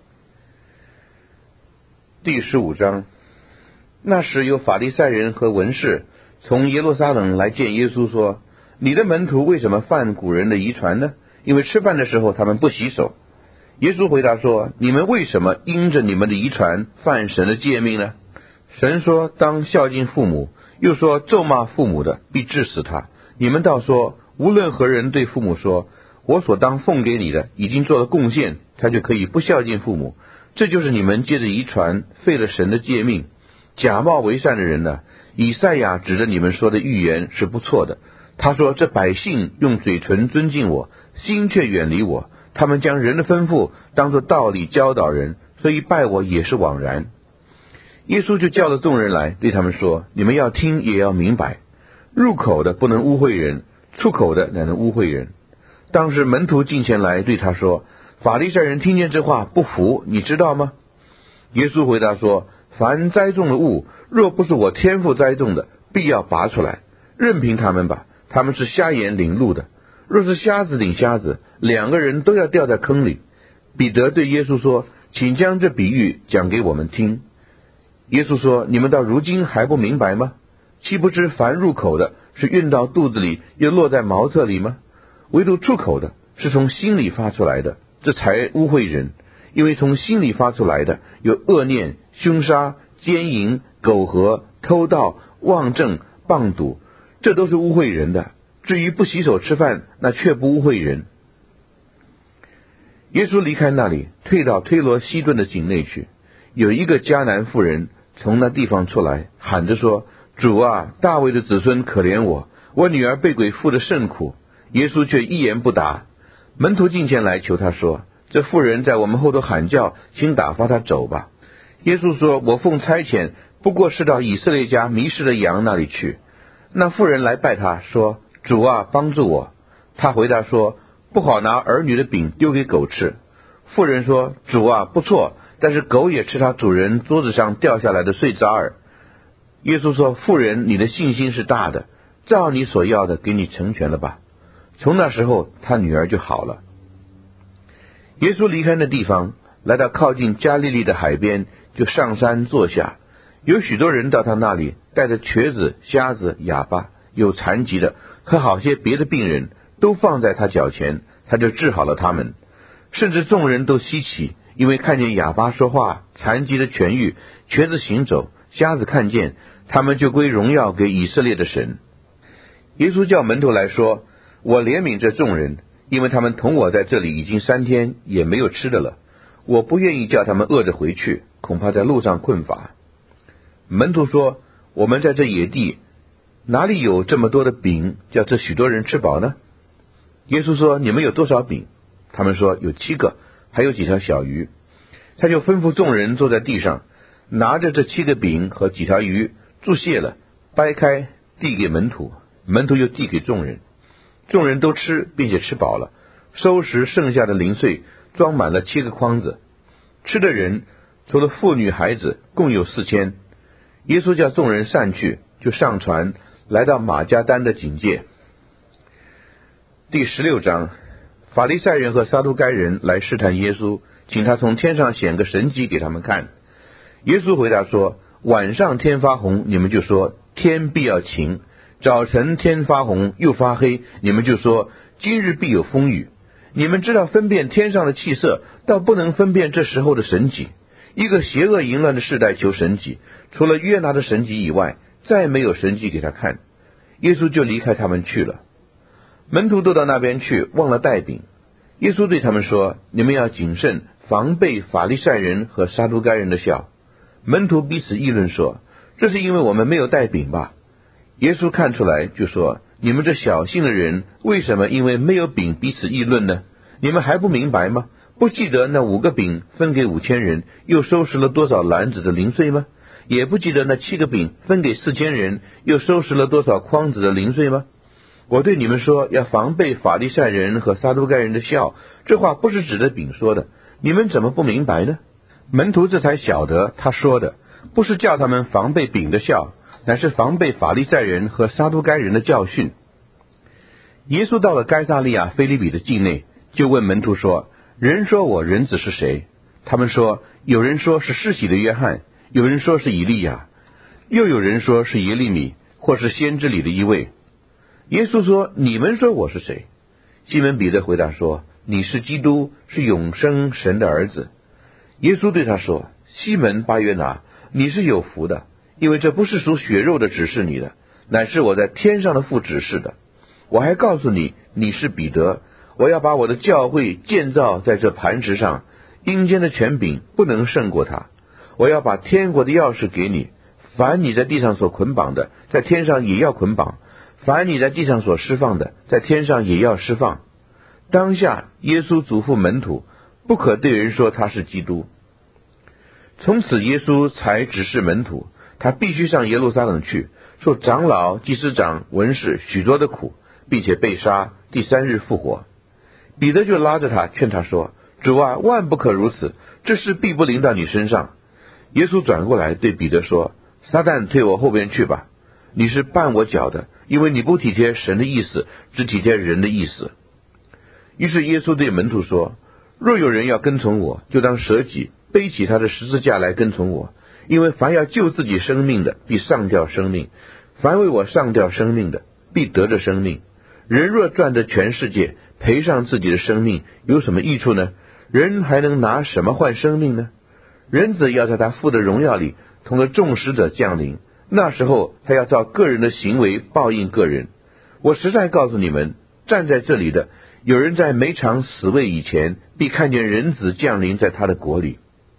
第十五章。那时有法利赛人和文士从耶路撒冷来见耶稣，说，你的门徒为什么犯古人的遗传呢？因为吃饭的时候他们不洗手。耶稣回答说，你们为什么因着你们的遗传犯神的诫命呢？神说当孝敬父母，又说咒骂父母的必治死他。你们倒说，无论何人对父母说，我所当奉给你的已经做了贡献，他就可以不孝敬父母。这就是你们借着遗传废了神的诫命。假冒为善的人呢，以赛亚指着你们说的预言是不错的。他说，这百姓用嘴唇尊敬我，心却远离我，他们将人的吩咐当作道理教导人，所以拜我也是枉然。耶稣就叫了众人来，对他们说，你们要听也要明白，入口的不能污秽人，出口的乃能污秽人。当时门徒进前来对他说，法利赛人听见这话不服，你知道吗？耶稣回答说，凡栽种的物，若不是我天父栽种的，必要拔出来，任凭他们吧，他们是瞎眼领路的。若是瞎子领瞎子，两个人都要掉在坑里。彼得对耶稣说，请将这比喻讲给我们听。耶稣说，你们到如今还不明白吗？岂不知凡入口的是运到肚子里，又落在茅厕里吗？唯独出口的是从心里发出来的，这才污秽人。因为从心里发出来的有恶念、凶杀、奸淫、苟合、偷盗、妄证、谤赌，这都是污秽人的。至于不洗手吃饭，那却不污秽人。耶稣离开那里，退到推罗西顿的境内去。有一个迦南妇人从那地方出来，喊着说，主啊，大卫的子孙可怜我，我女儿被鬼附得甚苦。耶稣却一言不答。门徒进前来求他说，这妇人在我们后头喊叫，请打发她走吧。耶稣说，我奉差遣，不过是到以色列家迷失的羊那里去。那妇人来拜他说，主啊，帮助我。他回答说，不好拿儿女的饼丢给狗吃。妇人说，主啊，不错，但是狗也吃他主人桌子上掉下来的碎渣儿。耶稣说，妇人，你的信心是大的，照你所要的给你成全了吧。从那时候他女儿就好了。耶稣离开那地方，来到靠近加利利的海边，就上山坐下。有许多人到他那里，带着瘸子、瞎子、哑巴，有残疾的和好些别的病人，都放在他脚前，他就治好了他们。甚至众人都稀奇，因为看见哑巴说话，残疾的痊愈，瘸子行走，瞎子看见，他们就归荣耀给以色列的神。耶稣叫门徒来说，我怜悯这众人，因为他们同我在这里已经三天，也没有吃的了。我不愿意叫他们饿着回去，恐怕在路上困乏。门徒说，我们在这野地，哪里有这么多的饼，叫这许多人吃饱呢？耶稣说，你们有多少饼？他们说，有七个，还有几条小鱼。他就吩咐众人坐在地上，拿着这七个饼和几条鱼，注谢了，掰开递给门徒，门徒又递给众人。众人都吃，并且吃饱了，收拾剩下的零碎，装满了七个筐子。吃的人除了妇女孩子，共有四千。耶稣叫众人散去，就上船，来到马加丹的境界。第十六章，法利赛人和撒都该人来试探耶稣，请他从天上显个神迹给他们看。耶稣回答说，晚上天发红，你们就说天必要晴； 早晨天发红又发黑，你们就说今日必有风雨。你们知道分辨天上的气色，倒不能分辨这时候的神迹。一个邪恶淫乱的世代求神迹，除了约拿的神迹以外，再没有神迹给他看。耶稣就离开他们去了。门徒都到那边去，忘了带饼。耶稣对他们说，你们要谨慎，防备法利赛人和撒都该人的笑。门徒彼此议论说，这是因为我们没有带饼吧？耶稣看出来就说，你们这小信的人，为什么因为没有饼彼此议论呢？你们还不明白吗？不记得那五个饼分给五千人，又收拾了多少篮子的零碎吗？也不记得那七个饼分给四千人，又收拾了多少筐子的零碎吗？我对你们说，要防备法利赛人和撒都该人的笑，这话不是指着饼说的，你们怎么不明白呢？门徒这才晓得他说的不是叫他们防备饼的笑，乃是防备法利赛人和撒都该人的教训。耶稣到了该撒利亚腓立比的境内，就问门徒说，人说我人子是谁？他们说，有人说是施洗的约翰，有人说是以利亚，又有人说是耶利米，或是先知里的一位。耶稣说，你们说我是谁？西门彼得回答说，你是基督，是永生神的儿子。耶稣对他说，西门巴约拿，你是有福的，因为这不是属血肉的指示你的，乃是我在天上的父指示的。我还告诉你，你是彼得，我要把我的教会建造在这磐石上，阴间的权柄不能胜过它。我要把天国的钥匙给你，凡你在地上所捆绑的，在天上也要捆绑，凡你在地上所释放的，在天上也要释放。当下耶稣嘱咐门徒，不可对人说他是基督。从此耶稣才指示门徒，他必须上耶路撒冷去，受长老、祭司长、文士许多的苦，并且被杀，第三日复活。彼得就拉着他劝他说，主啊，万不可如此，这事必不临到你身上。耶稣转过来对彼得说，撒旦退我后边去吧，你是绊我脚的，因为你不体贴神的意思，只体贴人的意思。于是耶稣对门徒说，若有人要跟从我，就当舍己，背起他的十字架来跟从我。因为凡要救自己生命的，必上吊生命；凡为我上吊生命的，必得着生命。人若赚得全世界，赔上自己的生命，有什么益处呢？人还能拿什么换生命呢？人子要在他父的荣耀里，同着众使者降临，那时候他要照个人的行为报应个人。我实在告诉你们，站在这里的有人在每场死位以前，必看见人子降临在他的国里。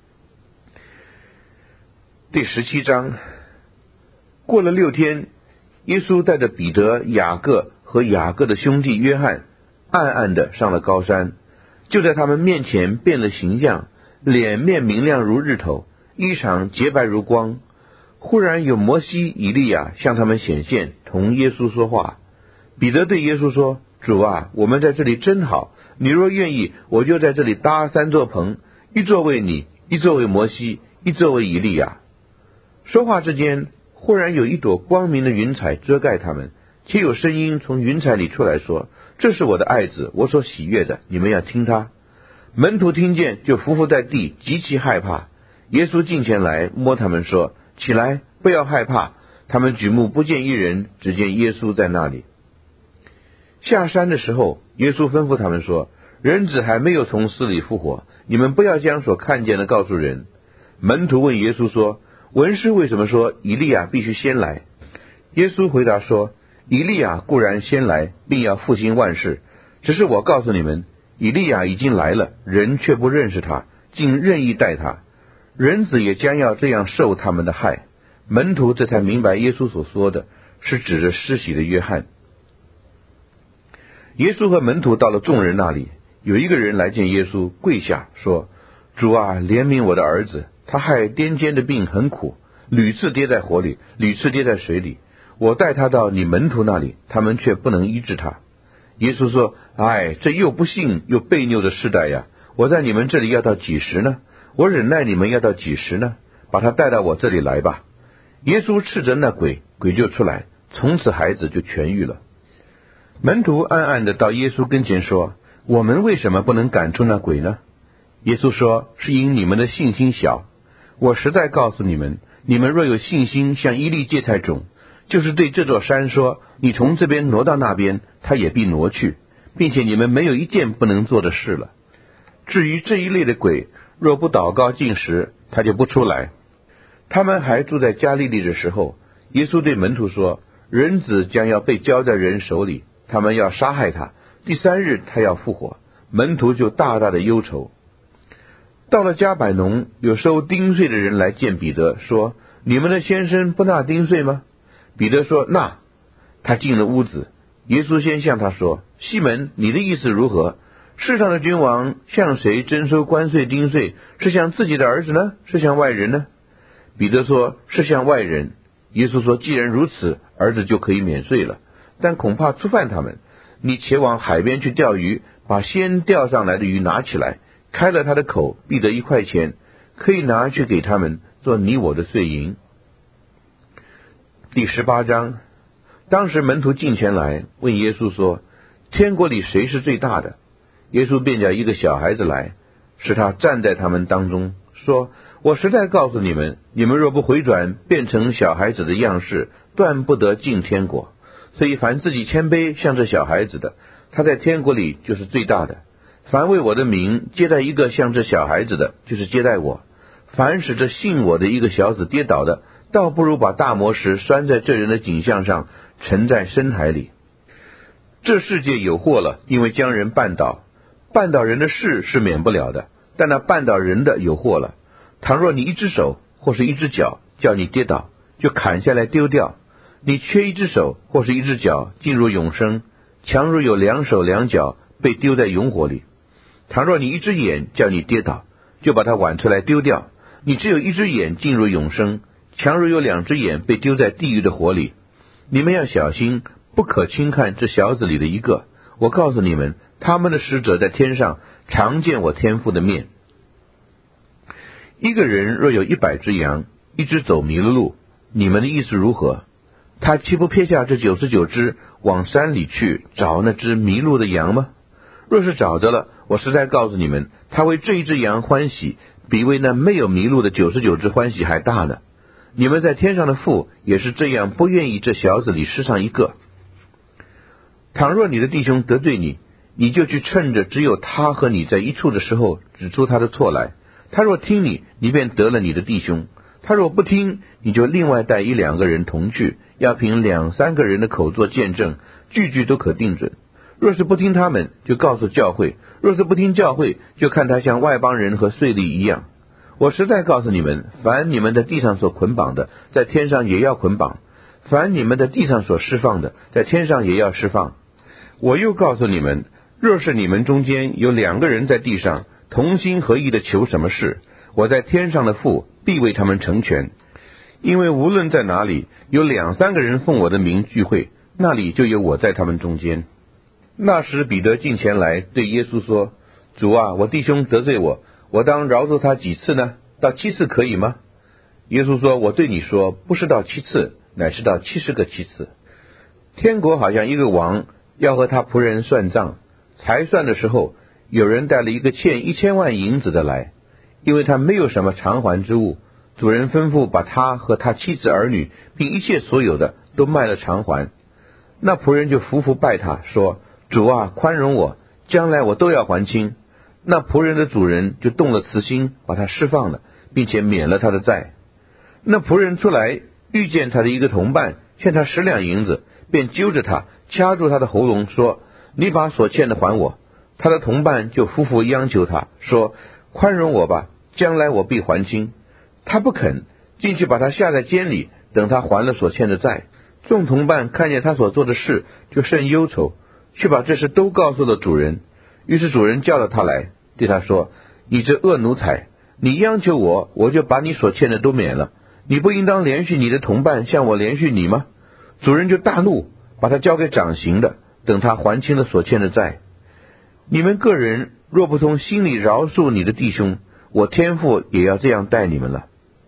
第十七章。过了六天，耶稣带着彼得、雅各和雅各的兄弟约翰，暗暗的上了高山，就在他们面前变了形象，脸面明亮如日头，衣裳洁白如光。忽然有摩西、以利亚向他们显现，同耶稣说话。彼得对耶稣说，主啊，我们在这里真好，你若愿意，我就在这里搭三座棚，一座为你，一座为摩西，一座为以利亚。说话之间，忽然有一朵光明的云彩遮盖他们，且有声音从云彩里出来说，这是我的爱子，我所喜悦的，你们要听他。门徒听见，就伏伏在地，极其害怕。耶稣近前来摸他们说，起来，不要害怕。他们举目不见一人，只见耶稣在那里。下山的时候，耶稣吩咐他们说，人子还没有从死里复活，你们不要将所看见的告诉人。门徒问耶稣说，文士为什么说以利亚必须先来？耶稣回答说，以利亚固然先来，并要复兴万事，只是我告诉你们，以利亚已经来了，人却不认识他，竟任意待他。人子也将要这样受他们的害。门徒这才明白耶稣所说的是指着施洗的约翰。耶稣和门徒到了众人那里，有一个人来见耶稣，跪下说，主啊，怜悯我的儿子，他害癫痫的病很苦，屡次跌在火里，屡次跌在水里。我带他到你门徒那里，他们却不能医治他。耶稣说，哎，这又不信又悖拗的世代呀！我在你们这里要到几时呢？我忍耐你们要到几时呢？把他带到我这里来吧。耶稣斥责那鬼，鬼就出来，从此孩子就痊愈了。门徒暗暗的到耶稣跟前说，我们为什么不能赶出那鬼呢？耶稣说，是因你们的信心小。我实在告诉你们，你们若有信心像一粒芥菜种， 就是对这座山说，你从这边挪到那边，它也必挪去，并且你们没有一件不能做的事了。至于这一类的鬼，若不祷告禁食，他就不出来。他们还住在加利利的时候，耶稣对门徒说，人子将要被交在人手里，他们要杀害他，第三日他要复活。门徒就大大的忧愁。到了加百农，有收丁税的人来见彼得，说，你们的先生不纳丁税吗？彼得说，纳。他进了屋子，耶稣先向他说，西门，你的意思如何？世上的君王向谁征收关税丁税？是向自己的儿子呢，是向外人呢？彼得说，是向外人。耶稣说，既然如此，儿子就可以免税了，但恐怕触犯他们。你且往海边去钓鱼，把先钓上来的鱼拿起来，开了他的口，必得一块钱，可以拿去给他们做你我的税银。第十八章，当时门徒进前来问耶稣说，天国里谁是最大的？耶稣便叫一个小孩子来，使他站在他们当中，说，我实在告诉你们，你们若不回转，变成小孩子的样式，断不得进天国。所以凡自己谦卑像这小孩子的，他在天国里就是最大的。凡为我的名接待一个像这小孩子的，就是接待我。凡使这信我的一个小子跌倒的，倒不如把大磨石拴在这人的颈项上，沉在深海里。这世界有祸了，因为将人绊倒。绊倒人的事是免不了的，但那绊倒人的有祸了。倘若你一只手或是一只脚叫你跌倒，就砍下来丢掉。你缺一只手或是一只脚进入永生，强如有两手两脚被丢在永火里。倘若你一只眼叫你跌倒，就把它挽出来丢掉。你只有一只眼进入永生，强如有两只眼被丢在地狱的火里。你们要小心，不可轻看这小子里的一个。我告诉你们，他们的使者在天上常见我天父的面。一个人若有一百只羊，一只走迷了路，你们的意思如何？他岂不撇下这九十九只往山里去找那只迷路的羊吗？若是找着了，我实在告诉你们，他为这一只羊欢喜，比为那没有迷路的九十九只欢喜还大呢。你们在天上的父也是这样，不愿意这小子里失上一个。倘若你的弟兄得罪你，你就去趁着只有他和你在一处的时候，指出他的错来。他若听你，你便得了你的弟兄；他若不听，你就另外带一两个人同去，要凭两三个人的口做见证，句句都可定准。若是不听他们，就告诉教会；若是不听教会，就看他像外邦人和税吏一样。我实在告诉你们，凡你们在地上所捆绑的，在天上也要捆绑；凡你们在地上所释放的，在天上也要释放。我又告诉你们，若是你们中间有两个人在地上同心合意的求什么事，我在天上的父必为他们成全。因为无论在哪里有两三个人奉我的名聚会，那里就有我在他们中间。那时彼得近前来对耶稣说，主啊，我弟兄得罪我，我当饶恕他几次呢？到七次可以吗？耶稣说，我对你说，不是到七次，乃是到七十个七次。天国好像一个王要和他仆人算账，才算的时候，有人带了一个欠一千万银子的来，因为他没有什么偿还之物，主人吩咐把他和他妻子儿女并一切所有的都卖了偿还。那仆人就伏伏拜他，说，主啊，宽容我，将来我都要还清。那仆人的主人就动了慈心，把他释放了，并且免了他的债。那仆人出来遇见他的一个同伴欠他十两银子，便揪着他，掐住他的喉咙，说，你把所欠的还我。他的同伴就夫妇央求他，说，宽容我吧，将来我必还清。他不肯，进去把他下在监里，等他还了所欠的债。众同伴看见他所做的事，就甚忧愁，却把这事都告诉了主人。于是主人叫了他来，对他说，你这恶奴才，你央求我，我就把你所欠的都免了，你不应当连续你的同伴像我连续你吗？主人就大怒，把他交给掌刑的，等他还清了所欠的债。你们个人若不从心里饶恕你的弟兄，我天父也要这样待你们了。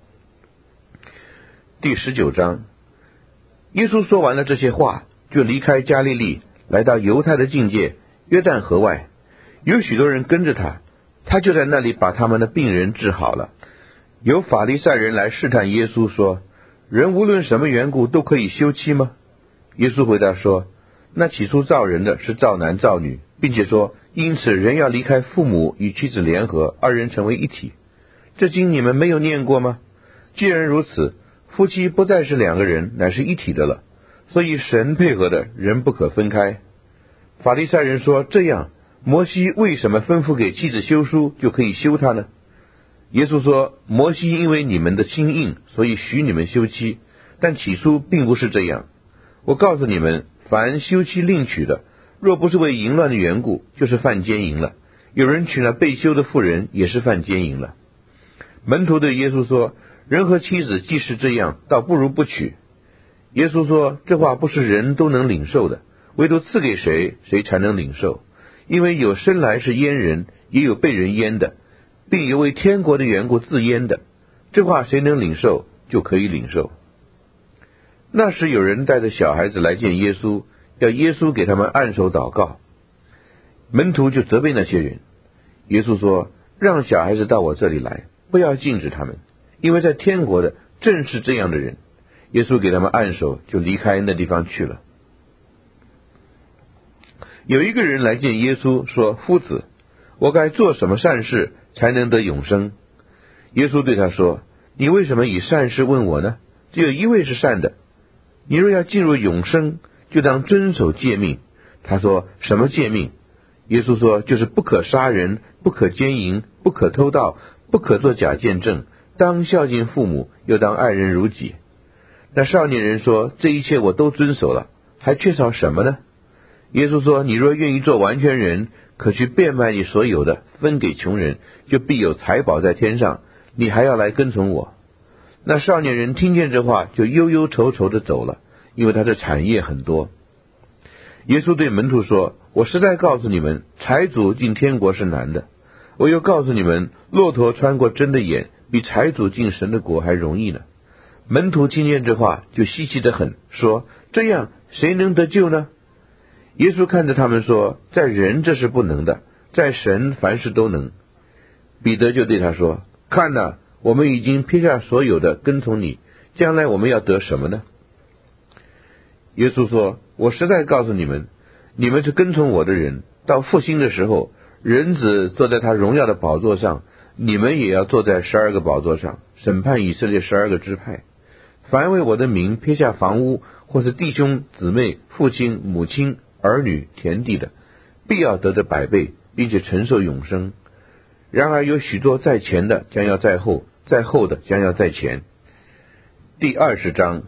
第十九章，耶稣说完了这些话，就离开加利利，来到犹太的境界约旦河外，有许多人跟着他，他就在那里把他们的病人治好了。有法利赛人来试探耶稣说， 人无论什么缘故都可以休妻吗？耶稣回答说，那起初造人的是造男造女，并且说，因此人要离开父母与妻子联合，二人成为一体。这经你们没有念过吗？既然如此，夫妻不再是两个人，乃是一体的了。所以神配合的人不可分开。法利赛人说，这样摩西为什么吩咐给妻子休书就可以休她呢？耶稣说，摩西因为你们的心硬，所以许你们休妻，但起初并不是这样。我告诉你们，凡休妻另娶的，若不是为淫乱的缘故，就是犯奸淫了。有人娶了被休的妇人，也是犯奸淫了。门徒对耶稣说，人和妻子既是这样，倒不如不娶。耶稣说，这话不是人都能领受的，唯独赐给谁，谁才能领受。因为有生来是阉人，也有被人阉的，并有为天国的缘故自阉的。这话谁能领受，就可以领受。那时有人带着小孩子来见耶稣，要耶稣给他们按手祷告。门徒就责备那些人。耶稣说，让小孩子到我这里来，不要禁止他们，因为在天国的正是这样的人。耶稣给他们按手，就离开那地方去了。有一个人来见耶稣，说，夫子，我该做什么善事才能得永生？耶稣对他说，你为什么以善事问我呢？只有一位是善的。你若要进入永生，就当遵守诫命。他说，什么诫命？耶稣说，就是不可杀人，不可奸淫，不可偷盗，不可作假见证，当孝敬父母，又当爱人如己。那少年人说，这一切我都遵守了，还缺少什么呢？耶稣说，你若愿意做完全人，可去变卖你所有的，分给穷人，就必有财宝在天上，你还要来跟从我。那少年人听见这话，就忧忧愁愁地走了，因为他的产业很多。耶稣对门徒说，我实在告诉你们，财主进天国是难的。我又告诉你们，骆驼穿过针的眼，比财主进神的国还容易呢。门徒听见这话，就稀奇得很，说，这样谁能得救呢？耶稣看着他们说，在人这是不能的，在神凡事都能。彼得就对他说，看哪，我们已经撇下所有的跟从你，将来我们要得什么呢？耶稣说，我实在告诉你们，你们是跟从我的人，到复兴的时候，人子坐在他荣耀的宝座上，你们也要坐在十二个宝座上，审判以色列十二个支派。凡为我的名撇下房屋，或是弟兄姊妹、父亲母亲、儿女、田地的，必要得的百倍，并且承受永生。然而有许多在前的将要在后，在后的将要在前。第二十章。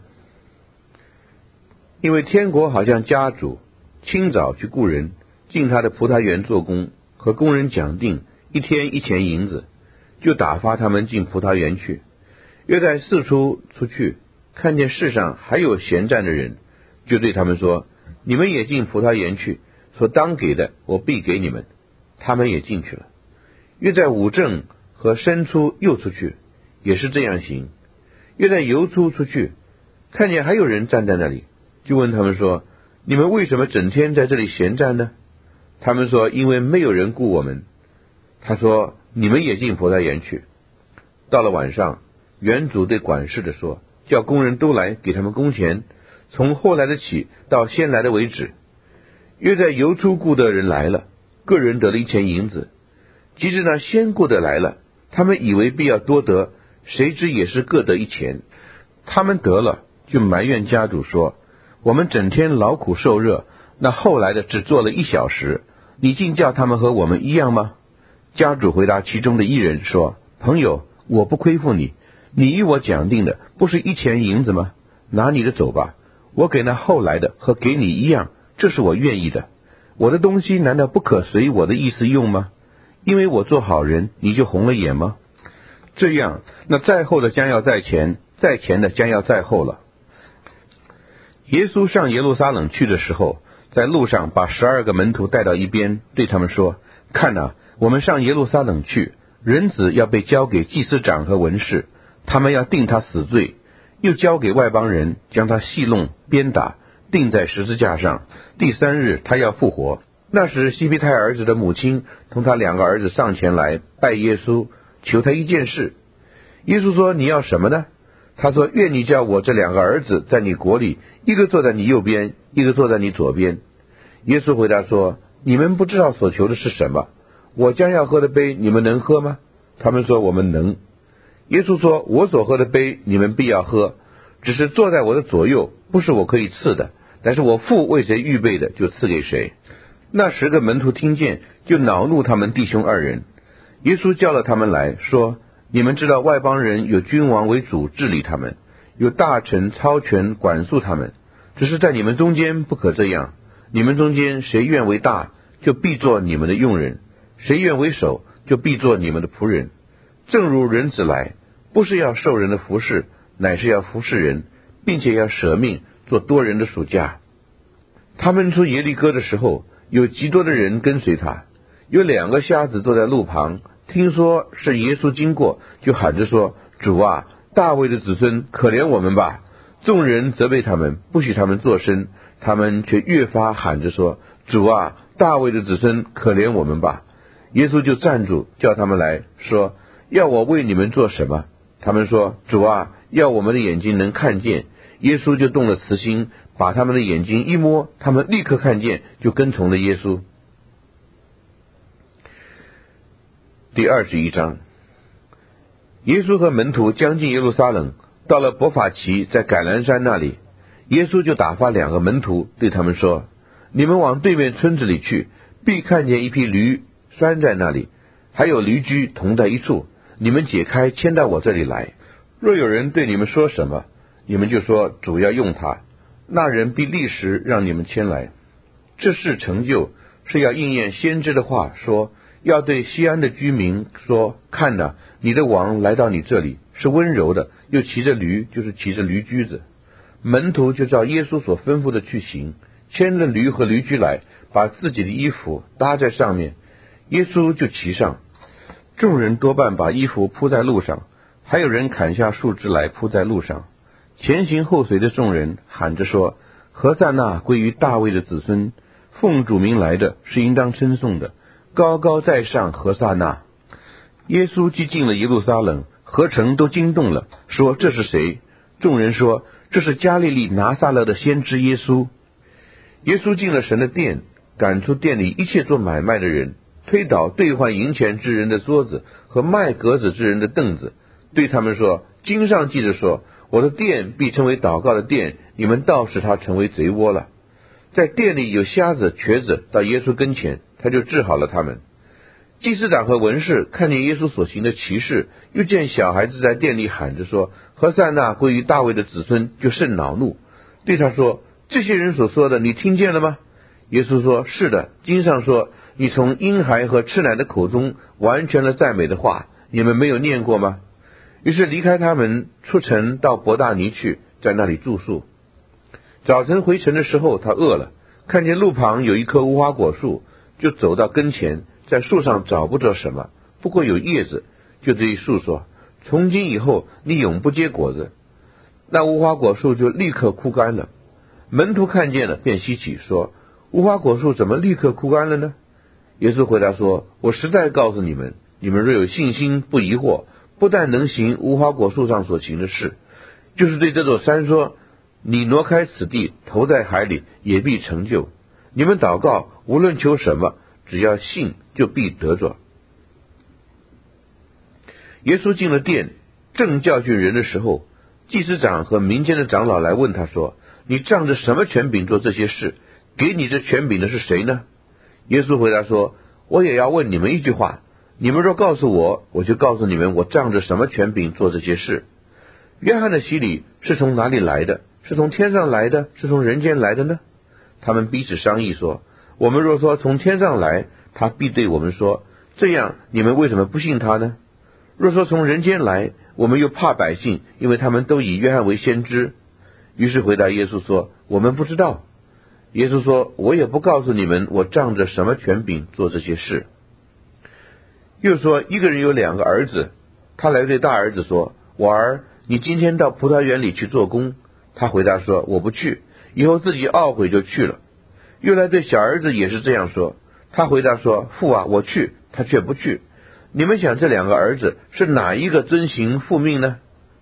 因为天国好像家主清早去雇人进他的葡萄园做工，和工人讲定一天一钱银子，就打发他们进葡萄园去。约在四处出去，看见世上还有闲站的人，就对他们说，你们也进葡萄园去，所当给的我必给你们。他们也进去了。约在午正和申初又出去，也是这样行。约在酉初出去，看见还有人站在那里，就问他们说，你们为什么整天在这里闲站呢？他们说，因为没有人雇我们。他说，你们也进葡萄园去。到了晚上，园主对管事的说，叫工人都来，给他们工钱，从后来的起到先来的为止。约在酉初雇的人来了，个人得了一钱银子。即使那先雇的来了，他们以为必要多得，谁知也是各得一钱。他们得了，就埋怨家主说，我们整天劳苦受热，那后来的只做了一小时，你竟叫他们和我们一样吗？家主回答其中的一人说，朋友，我不亏负你，你与我讲定的不是一钱银子吗？拿你的走吧，我给那后来的和给你一样，这是我愿意的。我的东西难道不可随我的意思用吗？因为我做好人，你就红了眼吗？这样，那在后的将要在前，在前的将要在后了。耶稣上耶路撒冷去的时候，在路上把十二个门徒带到一边，对他们说，看哪，我们上耶路撒冷去，人子要被交给祭司长和文士，他们要定他死罪，又交给外邦人，将他戏弄鞭打，钉在十字架上，第三日他要复活。那时西庇太儿子的母亲同他两个儿子上前来拜耶稣，求他一件事。耶稣说，你要什么呢？ 他说，愿你叫我这两个儿子在你国里，一个坐在你右边，一个坐在你左边。耶稣回答说，你们不知道所求的是什么，我将要喝的杯你们能喝吗？他们说，我们能。耶稣说，我所喝的杯你们必要喝，只是坐在我的左右，不是我可以赐的，但是我父为谁预备的，就赐给谁。那十个门徒听见，就恼怒他们弟兄二人。耶稣叫了他们来说，你们知道外邦人有君王为主治理他们，有大臣操权管束他们，只是在你们中间不可这样。你们中间谁愿为大，就必做你们的用人；谁愿为首，就必做你们的仆人。正如人子来，不是要受人的服侍，乃是要服侍人，并且要舍命做多人的属下。他们出耶利哥的时候，有极多的人跟随他。有两个瞎子坐在路旁，听说是耶稣经过，就喊着说，主啊，大卫的子孙，可怜我们吧。众人责备他们，不许他们作声，他们却越发喊着说，主啊，大卫的子孙，可怜我们吧。耶稣就站住，叫他们来说，要我为你们做什么？他们说，主啊，要我们的眼睛能看见。耶稣就动了慈心，把他们的眼睛一摸，他们立刻看见，就跟从了耶稣。第二十一章，耶稣和门徒将近耶路撒冷，到了伯法其，在橄榄山那里，耶稣就打发两个门徒，对他们说，你们往对面村子里去，必看见一匹驴拴在那里，还有驴驹同在一处，你们解开牵到我这里来。若有人对你们说什么，你们就说，主要用它，那人必立时让你们牵来。这事成就，是要应验先知的话，说，要对西安的居民说，看哪，你的王来到你这里，是温柔的，又骑着驴，就是骑着驴驹子。门徒就照耶稣所吩咐的去行，牵了驴和驴驹来，把自己的衣服搭在上面，耶稣就骑上。众人多半把衣服铺在路上，还有人砍下树枝来铺在路上。前行后随的众人喊着说，何塞那归于大卫的子孙，奉主名来的是应当称颂的，高高在上何塞那。耶稣既进了耶路撒冷，合城都惊动了，说，这是谁？众人说，这是加利利拿撒勒的先知耶稣。耶稣进了神的殿，赶出店里一切做买卖的人，推倒兑换银钱之人的桌子和卖鸽子之人的凳子，对他们说，经上记着说，我的殿必称为祷告的殿，你们倒使它成为贼窝了。在店里有瞎子瘸子到耶稣跟前，他就治好了他们。祭司长和文士看见耶稣所行的奇事，又见小孩子在店里喊着说，何塞那归于大卫的子孙，就甚恼怒，对他说，这些人所说的你听见了吗？耶稣说，是的，经上说，你从婴孩和吃奶的口中完全了赞美的话，你们没有念过吗？于是离开他们，出城到伯大尼去，在那里住宿。早晨回城的时候，他饿了，看见路旁有一棵无花果树，就走到跟前，在树上找不着什么，不过有叶子，就对树说，从今以后你永不结果子。那无花果树就立刻枯干了。门徒看见了，便稀奇，说，无花果树怎么立刻枯干了呢？耶稣回答说，我实在告诉你们，你们若有信心，不疑惑，不但能行无花果树上所行的事，就是对这座山说，你挪开此地，投在海里，也必成就。你们祷告，无论求什么，只要信，就必得着。耶稣进了殿，正教训人的时候，祭司长和民间的长老来问他说，你仗着什么权柄做这些事？给你这权柄的是谁呢？耶稣回答说，我也要问你们一句话，你们若告诉我，我就告诉你们，我仗着什么权柄做这些事。约翰的洗礼是从哪里来的？是从天上来的，是从人间来的呢？他们彼此商议说，我们若说从天上来，他必对我们说，这样你们为什么不信他呢？若说从人间来，我们又怕百姓，因为他们都以约翰为先知。于是回答耶稣说，我们不知道。耶稣说，我也不告诉你们，我仗着什么权柄做这些事。又说，一个人有两个儿子，他来对大儿子说，我儿，你今天到葡萄园里去做工。他回答说，我不去，以后自己懊悔就去了。又来对小儿子也是这样说，他回答说，父啊，我去，他却不去。你们想这两个儿子是哪一个遵行父命呢？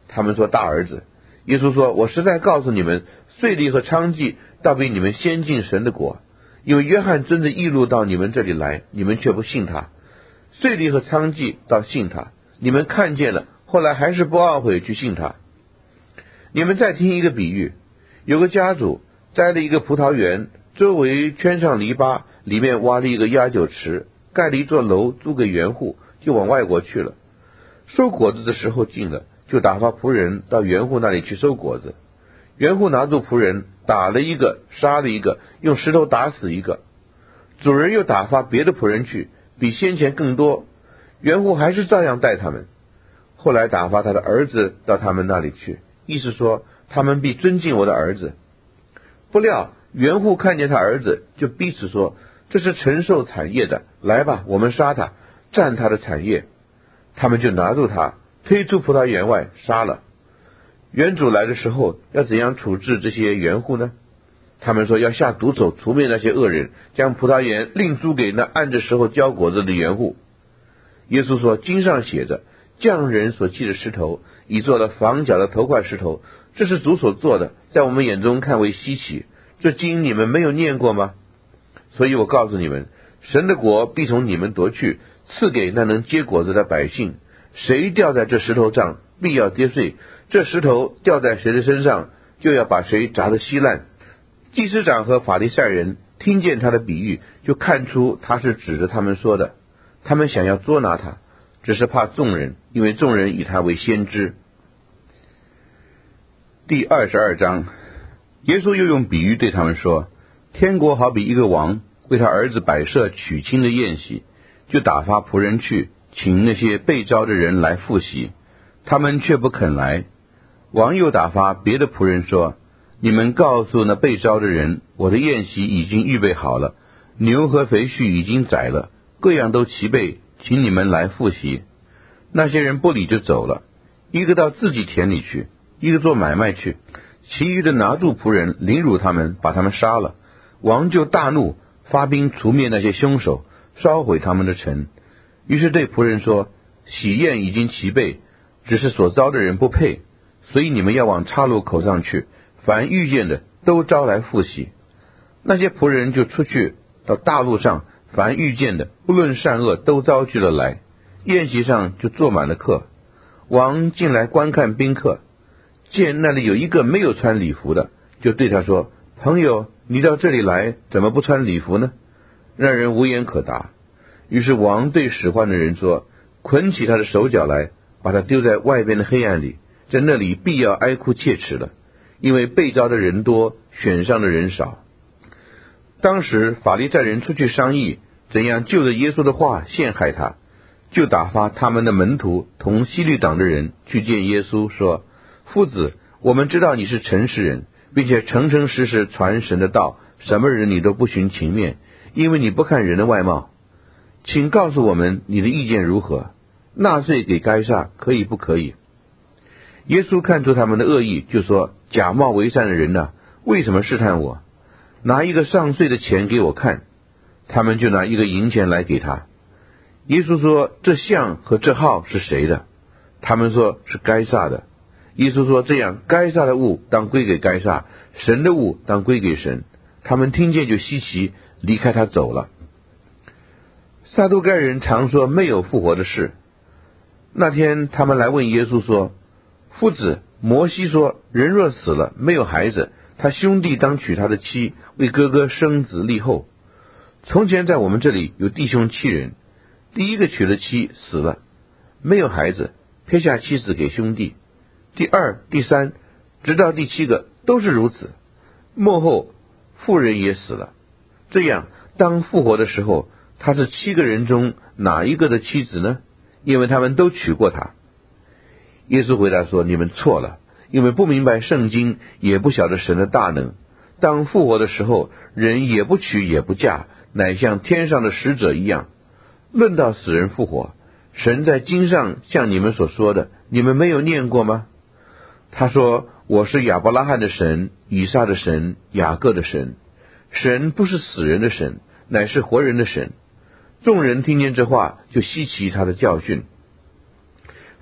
他们说大儿子。耶稣说，我实在告诉你们，税吏和娼妓倒比你们先进神的国，因为约翰遵着义路到你们这里来，你们却不信他；税吏和娼妓倒信他，你们看见了，后来还是不懊悔去信他。你们再听一个比喻，有个家主栽了一个葡萄园，周围圈上篱笆，里面挖了一个压酒池，盖了一座楼租给园户，就往外国去了。收果子的时候近了，就打发仆人到园户那里去收果子。园户拿住仆人，打了一个，杀了一个，用石头打死一个。主人又打发别的仆人去，比先前更多。园户还是照样待他们。后来打发他的儿子到他们那里去，意思说他们必尊敬我的儿子。不料园户看见他儿子，就彼此说，这是承受产业的，来吧，我们杀他，占他的产业。他们就拿住他，推出葡萄园外，杀了。园主来的时候，要怎样处置这些园户呢？他们说要下毒手除灭那些恶人，将葡萄园另租给那按着时候交果子的园户。耶稣说，经上写着，匠人所砌的石头，已做了房角的头块石头，这是主所做的，在我们眼中看为稀奇。这经你们没有念过吗？所以我告诉你们，神的国必从你们夺去，赐给那能结果子的百姓。谁掉在这石头上，必要跌碎；这石头掉在谁的身上，就要把谁砸得稀烂。祭司长和法利赛人听见他的比喻，就看出他是指着他们说的。他们想要捉拿他，只是怕众人，因为众人以他为先知。第二十二章，耶稣又用比喻对他们说，天国好比一个王为他儿子摆设娶亲的宴席，就打发仆人去请那些被招的人来赴席，他们却不肯来。王又打发别的仆人说，你们告诉那被招的人，我的宴席已经预备好了，牛和肥畜已经宰了，各样都齐备，请你们来赴席。那些人不理就走了，一个到自己田里去，一个做买卖去，其余的拿住仆人，凌辱他们，把他们杀了。王就大怒，发兵除灭那些凶手，烧毁他们的城。于是对仆人说，喜宴已经齐备，只是所招的人不配，所以你们要往岔路口上去，凡遇见的都招来赴席。那些仆人就出去到大路上，凡遇见的不论善恶都招聚了来，宴席上就坐满了客。王进来观看宾客，见那里有一个没有穿礼服的，就对他说，朋友，你到这里来，怎么不穿礼服呢？让人无言可答。于是王对使唤的人说，捆起他的手脚来，把他丢在外边的黑暗里，在那里必要哀哭切齿了，因为被招的人多，选上的人少。当时法利赛人出去商议，怎样就着耶稣的话陷害他，就打发他们的门徒同希律党的人去见耶稣，说，夫子，我们知道你是诚实人，并且诚诚实实传神的道，什么人你都不徇情面，因为你不看人的外貌。请告诉我们你的意见如何？纳税给该撒可以不可以？耶稣看出他们的恶意，就说，假冒为善的人哪、啊，为什么试探我？拿一个上税的钱给我看。他们就拿一个银钱来给他。耶稣说，这像和这号是谁的？他们说是该撒的。耶稣说，这样该撒的物当归给该撒，神的物当归给神。他们听见就稀奇，离开他走了。撒都该人常说没有复活的事。那天他们来问耶稣说，夫子，摩西说，人若死了没有孩子，他兄弟当娶他的妻，为哥哥生子立后。从前在我们这里有弟兄七人，第一个娶了妻死了，没有孩子，撇下妻子给兄弟。第二、第三，直到第七个都是如此。末后妇人也死了。这样当复活的时候，他是七个人中哪一个的妻子呢？因为他们都娶过她。耶稣回答说，你们错了，因为不明白圣经，也不晓得神的大能。当复活的时候，人也不娶也不嫁，乃像天上的使者一样。论到死人复活，神在经上像你们所说的，你们没有念过吗？他说，我是亚伯拉罕的神，以撒的神，雅各的神。神不是死人的神，乃是活人的神。众人听见这话，就稀奇他的教训。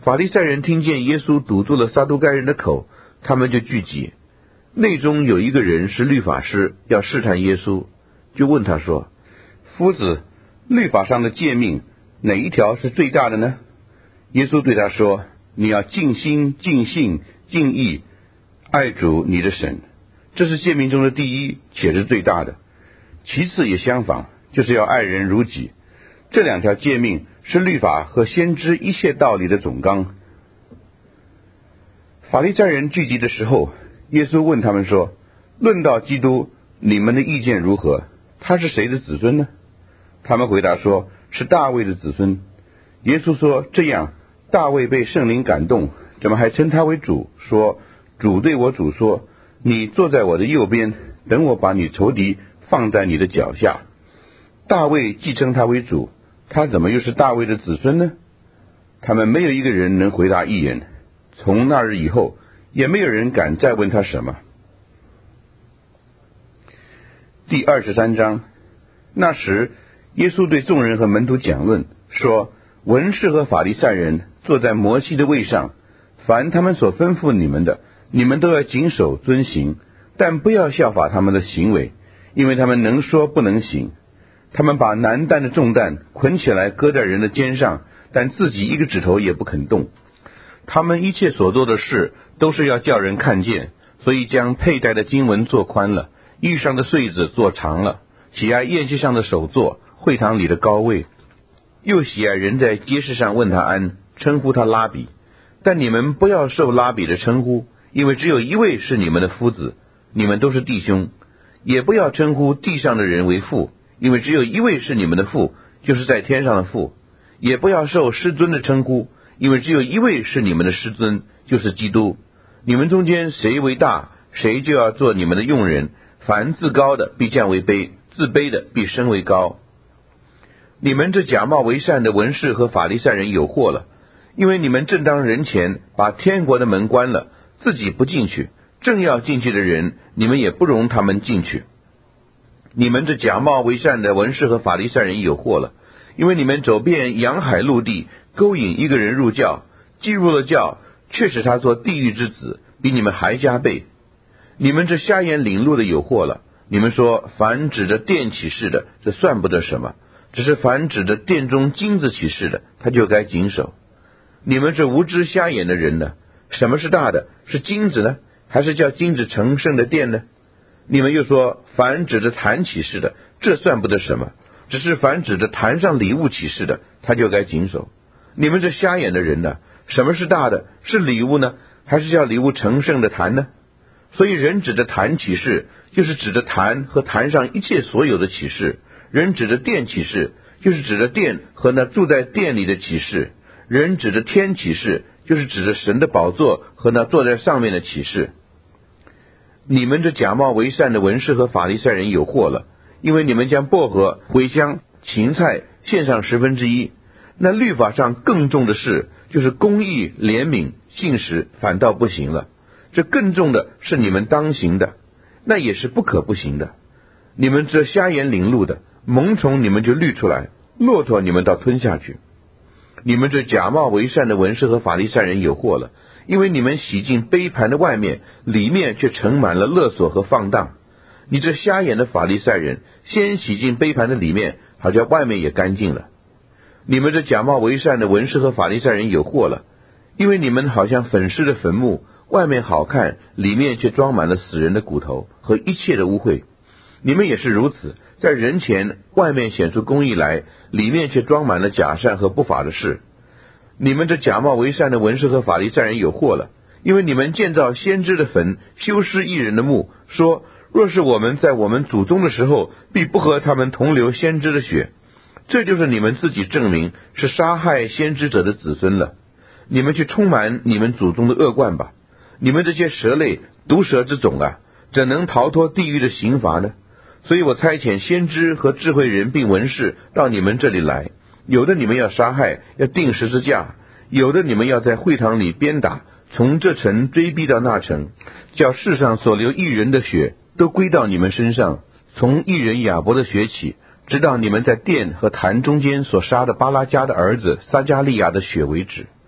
法利赛人听见耶稣堵住了撒都该人的口，他们就聚集。内中有一个人是律法师，要试探耶稣，就问他说： 夫子，律法上的诫命哪一条是最大的呢？耶稣对他说：你要尽心、尽性、尽意爱主你的神，这是诫命中的第一，且是最大的。其次也相仿，就是要爱人如己。这两条诫命是律法和先知一切道理的总纲。法利赛人聚集的时候，耶稣问他们说：论到基督，你们的意见如何？他是谁的子孙呢？他们回答说：是大卫的子孙。耶稣说：这样，大卫被圣灵感动，怎么还称他为主？说：主对我主说，你坐在我的右边，等我把你仇敌放在你的脚下。大卫既称他为主，他怎么又是大卫的子孙呢？他们没有一个人能回答一言。从那日以后，也没有人敢再问他什么。第二十三章。那时，耶稣对众人和门徒讲论，说：文士和法利赛人坐在摩西的位上，凡他们所吩咐你们的，你们都要谨守遵行，但不要效法他们的行为，因为他们能说不能行。他们把难担的重担捆起来搁在人的肩上，但自己一个指头也不肯动。他们一切所做的事都是要叫人看见，所以将佩戴的经文做宽了，衣上的穗子做长了，喜爱宴席上的首座，会堂里的高位，又喜爱人在街市上问他安，称呼他拉比。但你们不要受拉比的称呼，因为只有一位是你们的夫子，你们都是弟兄。也不要称呼地上的人为父，因为只有一位是你们的父，就是在天上的父。也不要受师尊的称呼，因为只有一位是你们的师尊，就是基督。你们中间谁为大，谁就要做你们的用人。凡自高的必降为卑，自卑的必升为高。你们这假冒为善的文士和法利赛人有祸了，因为你们正当人前把天国的门关了，自己不进去，正要进去的人，你们也不容他们进去。你们这假冒为善的文士和法利赛人有祸了，因为你们走遍洋海陆地，勾引一个人入教，既入了教，却使他做地狱之子，比你们还加倍。你们这瞎眼领路的有祸了，你们说凡指着殿起誓的，这算不得什么，只是凡指着殿中金子起誓的，他就该谨守。你们这无知瞎眼的人呢？什么是大的？是金子呢，还是叫金子成圣的殿呢？你们又说凡指着坛起誓的，这算不得什么，只是凡指着坛上礼物起誓的，他就该谨守。你们这瞎眼的人呢？什么是大的？是礼物呢，还是叫礼物成圣的坛呢？所以人指着坛起誓，就是指着坛和坛上一切所有的启示；人指着殿起誓，就是指着殿和那住在殿里的启示；人指着天起誓，就是指着神的宝座和那坐在上面的启示。你们这假冒为善的文士和法利赛人有祸了，因为你们将薄荷、茴香、芹菜献上十分之一，那律法上更重的事，就是公义、怜悯、信实，反倒不行了。这更重的是你们当行的，那也是不可不行的。你们这瞎眼领路的，萌虫你们就滤出来，骆驼你们倒吞下去。你们这假冒为善的文士和法利赛人有祸了，因为你们洗净杯盘的外面，里面却盛满了勒索和放荡。你这瞎眼的法利赛人，先洗净杯盘的里面，好叫外面也干净了。你们这假冒为善的文士和法利赛人有祸了，因为你们好像粉饰的坟墓，外面好看，里面却装满了死人的骨头和一切的污秽。你们也是如此，在人前外面显出公义来，里面却装满了假善和不法的事。你们这假冒为善的文士和法利赛人有祸了，因为你们建造先知的坟，修饰义人的墓，说若是我们在我们祖宗的时候，必不和他们同流先知的血。这就是你们自己证明是杀害先知者的子孙了。你们去充满你们祖宗的恶贯吧。你们这些蛇类、毒蛇之种啊，怎能逃脱地狱的刑罚呢？所以我差遣先知和智慧人并文士到你们这里来，有的你们要杀害，要钉十字架；有的你们要在会堂里鞭打，从这城追逼到那城，叫世上所流义人的血都归到你们身上，从义人亚伯的血起，直到你们在殿和坛中间所杀的巴拉加的儿子撒加利亚的血为止。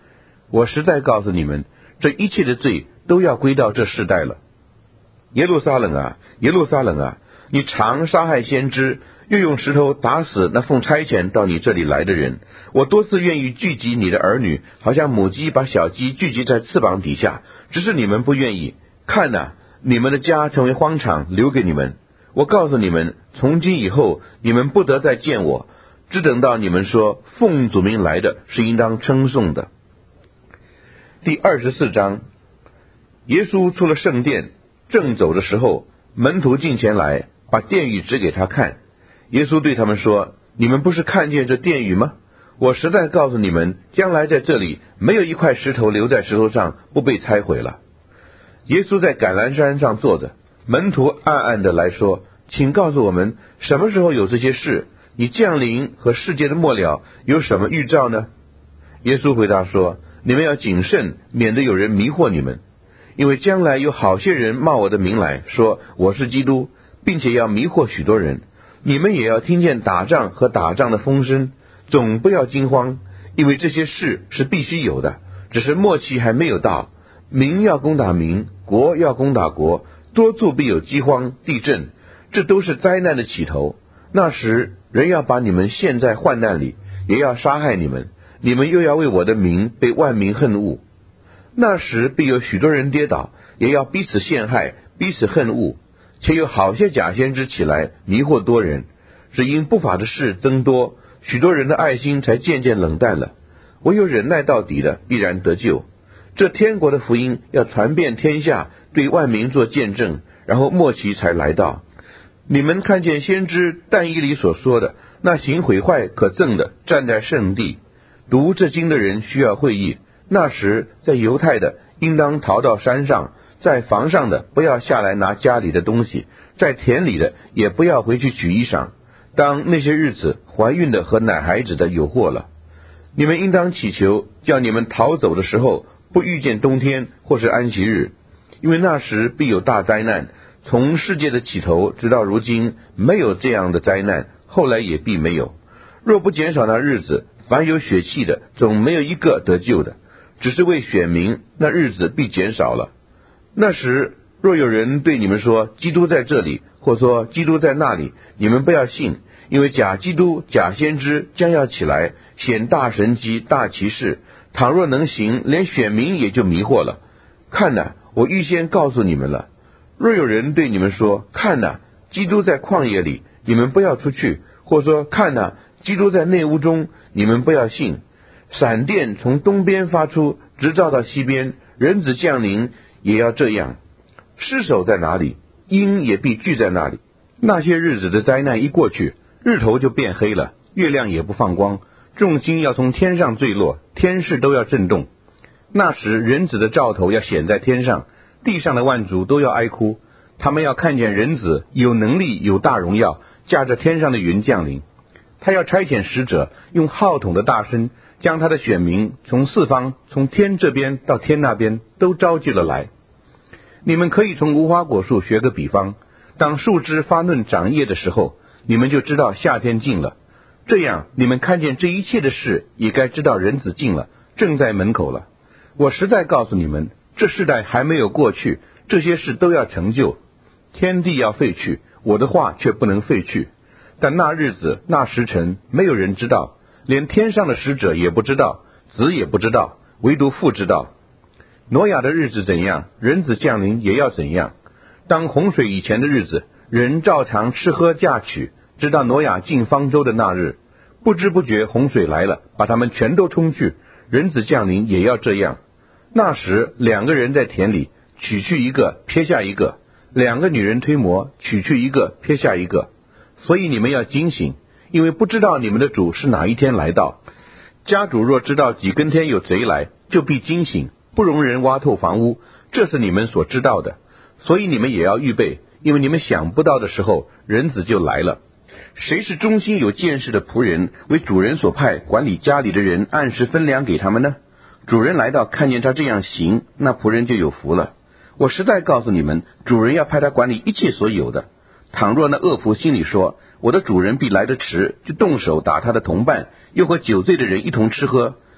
我实在告诉你们，这一切的罪都要归到这世代了。耶路撒冷啊，耶路撒冷啊，你常杀害先知，又用石头打死那奉差遣到你这里来的人。我多次愿意聚集你的儿女，好像母鸡把小鸡聚集在翅膀底下，只是你们不愿意。看哪，你们的家成为荒场，留给你们。我告诉你们，从今以后，你们不得再见我，只等到你们说奉主名来的是应当称颂的。第二十四章，耶稣出了圣殿，正走的时候，门徒近前来，把殿宇指给他看。耶稣对他们说：你们不是看见这殿宇吗？我实在告诉你们，将来在这里没有一块石头留在石头上不被拆毁了。耶稣在橄榄山上坐着，门徒暗暗的来说：请告诉我们，什么时候有这些事？你降临和世界的末了有什么预兆呢？耶稣回答说：你们要谨慎，免得有人迷惑你们。因为将来有好些人冒我的名来说我是基督，并且要迷惑许多人。你们也要听见打仗和打仗的风声，总不要惊慌，因为这些事是必须有的，只是末期还没有到。民要攻打民，国要攻打国，多处必有饥荒、地震，这都是灾难的起头。那时人要把你们陷在患难里，也要杀害你们，你们又要为我的名被万民恨恶。那时必有许多人跌倒，也要彼此陷害，彼此恨恶。且有好些假先知起来，迷惑多人。只因不法的事增多，许多人的爱心才渐渐冷淡了。唯有忍耐到底的，必然得救。这天国的福音要传遍天下，对万民做见证，然后末期才来到。你们看见先知但以理所说的，那行毁坏可憎的站在圣地，读这经的人需要会意。那时在犹太的应当逃到山上，在房上的不要下来拿家里的东西，在田里的也不要回去取衣裳。当那些日子，怀孕的和奶孩子的有祸了。你们应当祈求，叫你们逃走的时候不遇见冬天或是安息日，因为那时必有大灾难。从世界的起头直到如今，没有这样的灾难，后来也必没有。若不减少那日子，凡有血气的总没有一个得救的，只是为选民，那日子必减少了。那时若有人对你们说基督在这里，或说基督在那里，你们不要信，因为假基督、假先知将要起来，显大神迹、大奇事，倘若能行，连选民也就迷惑了。看哪，我预先告诉你们了。若有人对你们说，看哪，基督在旷野里，你们不要出去，或说看哪，基督在内屋中，你们不要信。闪电从东边发出，直照到西边，人子降临也要这样。尸首在哪里，鹰也必聚在那里。那些日子的灾难一过去，日头就变黑了，月亮也不放光，众星要从天上坠落，天势都要震动。那时人子的兆头要显在天上，地上的万族都要哀哭，他们要看见人子有能力有大荣耀，驾着天上的云降临。他要差遣使者，用号筒的大声，将他的选民从四方，从天这边到天那边都召集了来。你们可以从无花果树学个比方，当树枝发嫩长叶的时候，你们就知道夏天近了。这样你们看见这一切的事，也该知道人子近了，正在门口了。我实在告诉你们，这世代还没有过去，这些事都要成就。天地要废去，我的话却不能废去。但那日子那时辰，没有人知道，连天上的使者也不知道，子也不知道，唯独父知道。挪亚的日子怎样，人子降临也要怎样。当洪水以前的日子，人照常吃喝嫁娶，直到挪亚进方舟的那日。不知不觉洪水来了，把他们全都冲去，人子降临也要这样。那时两个人在田里，取去一个，撇下一个；两个女人推磨，取去一个，撇下一个。所以你们要警醒，因为不知道你们的主是哪一天来到。家主若知道几更天有贼来，就必惊醒，不容人挖透房屋，这是你们所知道的。所以你们也要预备，因为你们想不到的时候，人子就来了。谁是忠心有见识的仆人，为主人所派管理家里的人，按时分粮给他们呢？主人来到，看见他这样行，那仆人就有福了。我实在告诉你们，主人要派他管理一切所有的。倘若那恶仆心里说，我的主人必来得迟，就动手打他的同伴，又和酒醉的人一同吃喝，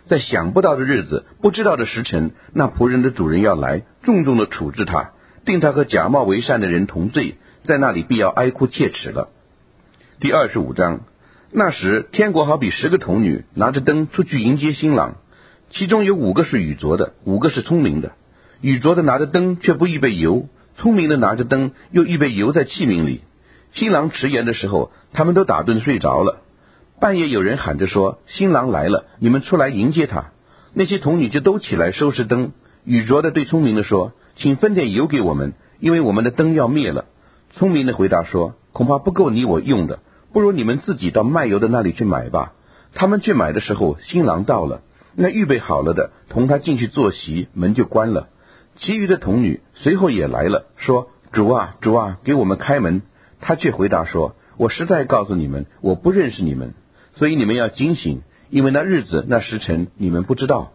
在想不到的日子，不知道的时辰，那仆人的主人要来，重重的处置他，定他和假冒为善的人同罪，在那里必要哀哭切齿了。第二十五章。那时天国好比十个童女拿着灯出去迎接新郎，其中有五个是愚拙的，五个是聪明的。愚拙的拿着灯却不预备油，聪明的拿着灯又预备油在器皿里。新郎迟延的时候，他们都打盹睡着了。半夜有人喊着说，新郎来了，你们出来迎接他。那些童女就都起来收拾灯。愚拙的对聪明的说，请分点油给我们，因为我们的灯要灭了。聪明的回答说，恐怕不够你我用的，不如你们自己到卖油的那里去买吧。他们去买的时候，新郎到了，那预备好了的同他进去坐席，门就关了。其余的童女随后也来了，说，主啊主啊，给我们开门。他却回答说，我实在告诉你们，我不认识你们，所以你们要警醒，因为那日子那时辰你们不知道。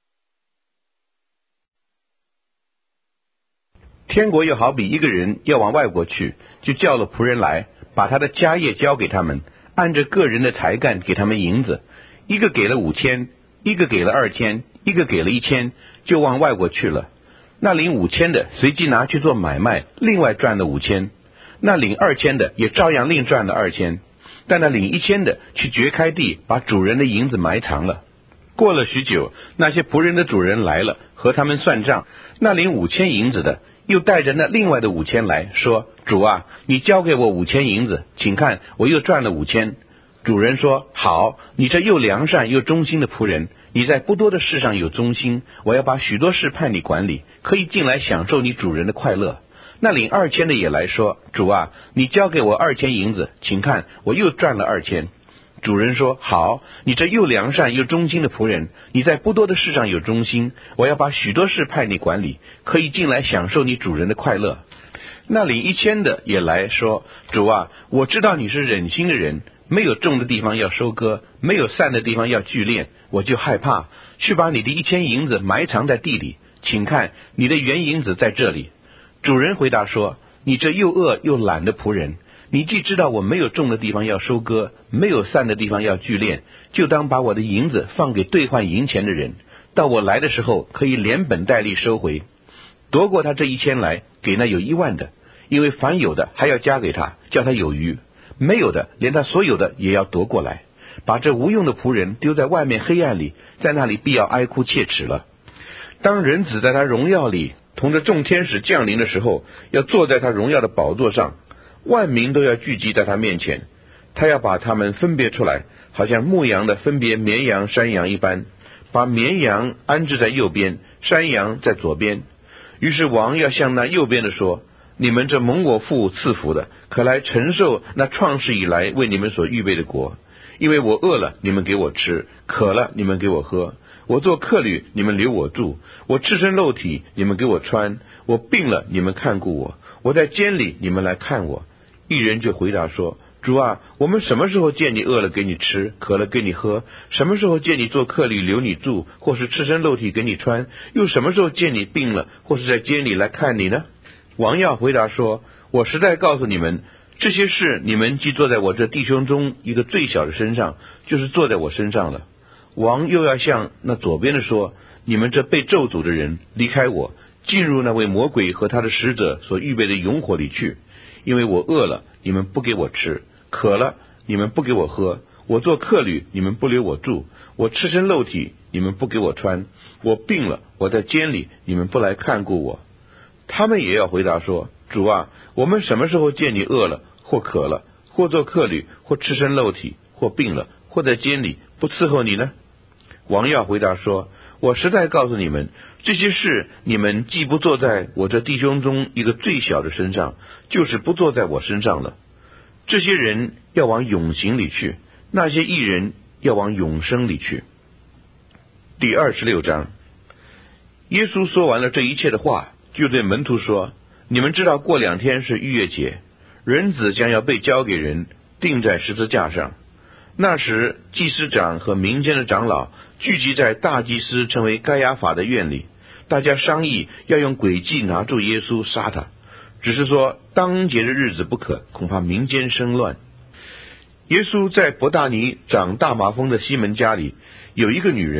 天国又好比一个人要往外国去，就叫了仆人来，把他的家业交给他们，按着个人的才干给他们银子，一个给了五千，一个给了二千，一个给了一千，就往外国去了。那领五千的随即拿去做买卖，另外赚了五千。那领二千的也照样另赚了二千。但那领一千的去掘开地，把主人的银子埋藏了。过了许久，那些仆人的主人来了，和他们算账。那领五千银子的又带着那另外的五千来说，主啊，你交给我五千银子，请看我又赚了五千。主人说，好，你这又良善又忠心的仆人，你在不多的事上有忠心，我要把许多事派你管理，可以进来享受你主人的快乐。那领二千的也来说，主啊，你交给我二千银子，请看我又赚了二千。主人说，好，你这又良善又忠心的仆人，你在不多的事上有忠心，我要把许多事派你管理，可以进来享受你主人的快乐。那领一千的也来说，主啊，我知道你是忍心的人，没有种的地方要收割，没有散的地方要聚敛，我就害怕，去把你的一千银子埋藏在地里，请看你的原银子在这里。主人回答说，你这又饿又懒的仆人，你既知道我没有种的地方要收割，没有散的地方要聚敛，就当把我的银子放给兑换银钱的人，到我来的时候可以连本带利收回。夺过他这一千来，给那有一万的，因为凡有的还要加给他，叫他有余；没有的，连他所有的也要夺过来。把这无用的仆人丢在外面黑暗里，在那里必要哀哭切齿了。当人子在他荣耀里同着众天使降临的时候，要坐在他荣耀的宝座上，万民都要聚集在他面前，他要把他们分别出来，好像牧羊的分别绵羊山羊一般，把绵羊安置在右边，山羊在左边。于是王要向那右边的说，你们这蒙我父赐福的，可来承受那创世以来为你们所预备的国。因为我饿了，你们给我吃；渴了，你们给我喝；我做客旅，你们留我住；我赤身露体，你们给我穿；我病了，你们看顾我；我在监里，你们来看我。一人就回答说，主啊，我们什么时候见你饿了给你吃，渴了给你喝？什么时候见你做客旅留你住，或是赤身露体给你穿？又什么时候见你病了，或是在监里来看你呢？王要回答说，我实在告诉你们，这些事你们既坐在我这弟兄中一个最小的身上，就是坐在我身上了。王又要向那左边的说，你们这被咒诅的人，离开我，进入那位魔鬼和他的使者所预备的永火里去。因为我饿了，你们不给我吃；渴了，你们不给我喝；我做客旅，你们不留我住；我赤身露体，你们不给我穿；我病了，我在监里，你们不来看顾我。他们也要回答说，主啊，我们什么时候见你饿了，或渴了，或做客旅，或赤身露体，或病了，或在监里，不伺候你呢？王要回答说，我实在告诉你们，这些事你们既不坐在我这弟兄中一个最小的身上，就是不坐在我身上了。这些人要往永刑里去，那些义人要往永生里去。第二十六章。耶稣说完了这一切的话，就对门徒说，你们知道过两天是逾越节，人子将要被交给人，钉在十字架上。那时祭司长和民间的长老聚集在大祭司称为该亚法的院里，大家商议要用诡计拿住耶稣杀他，只是说当节的日子不可，恐怕民间生乱。耶稣在伯大尼长大麻风的西门家里，有一个女人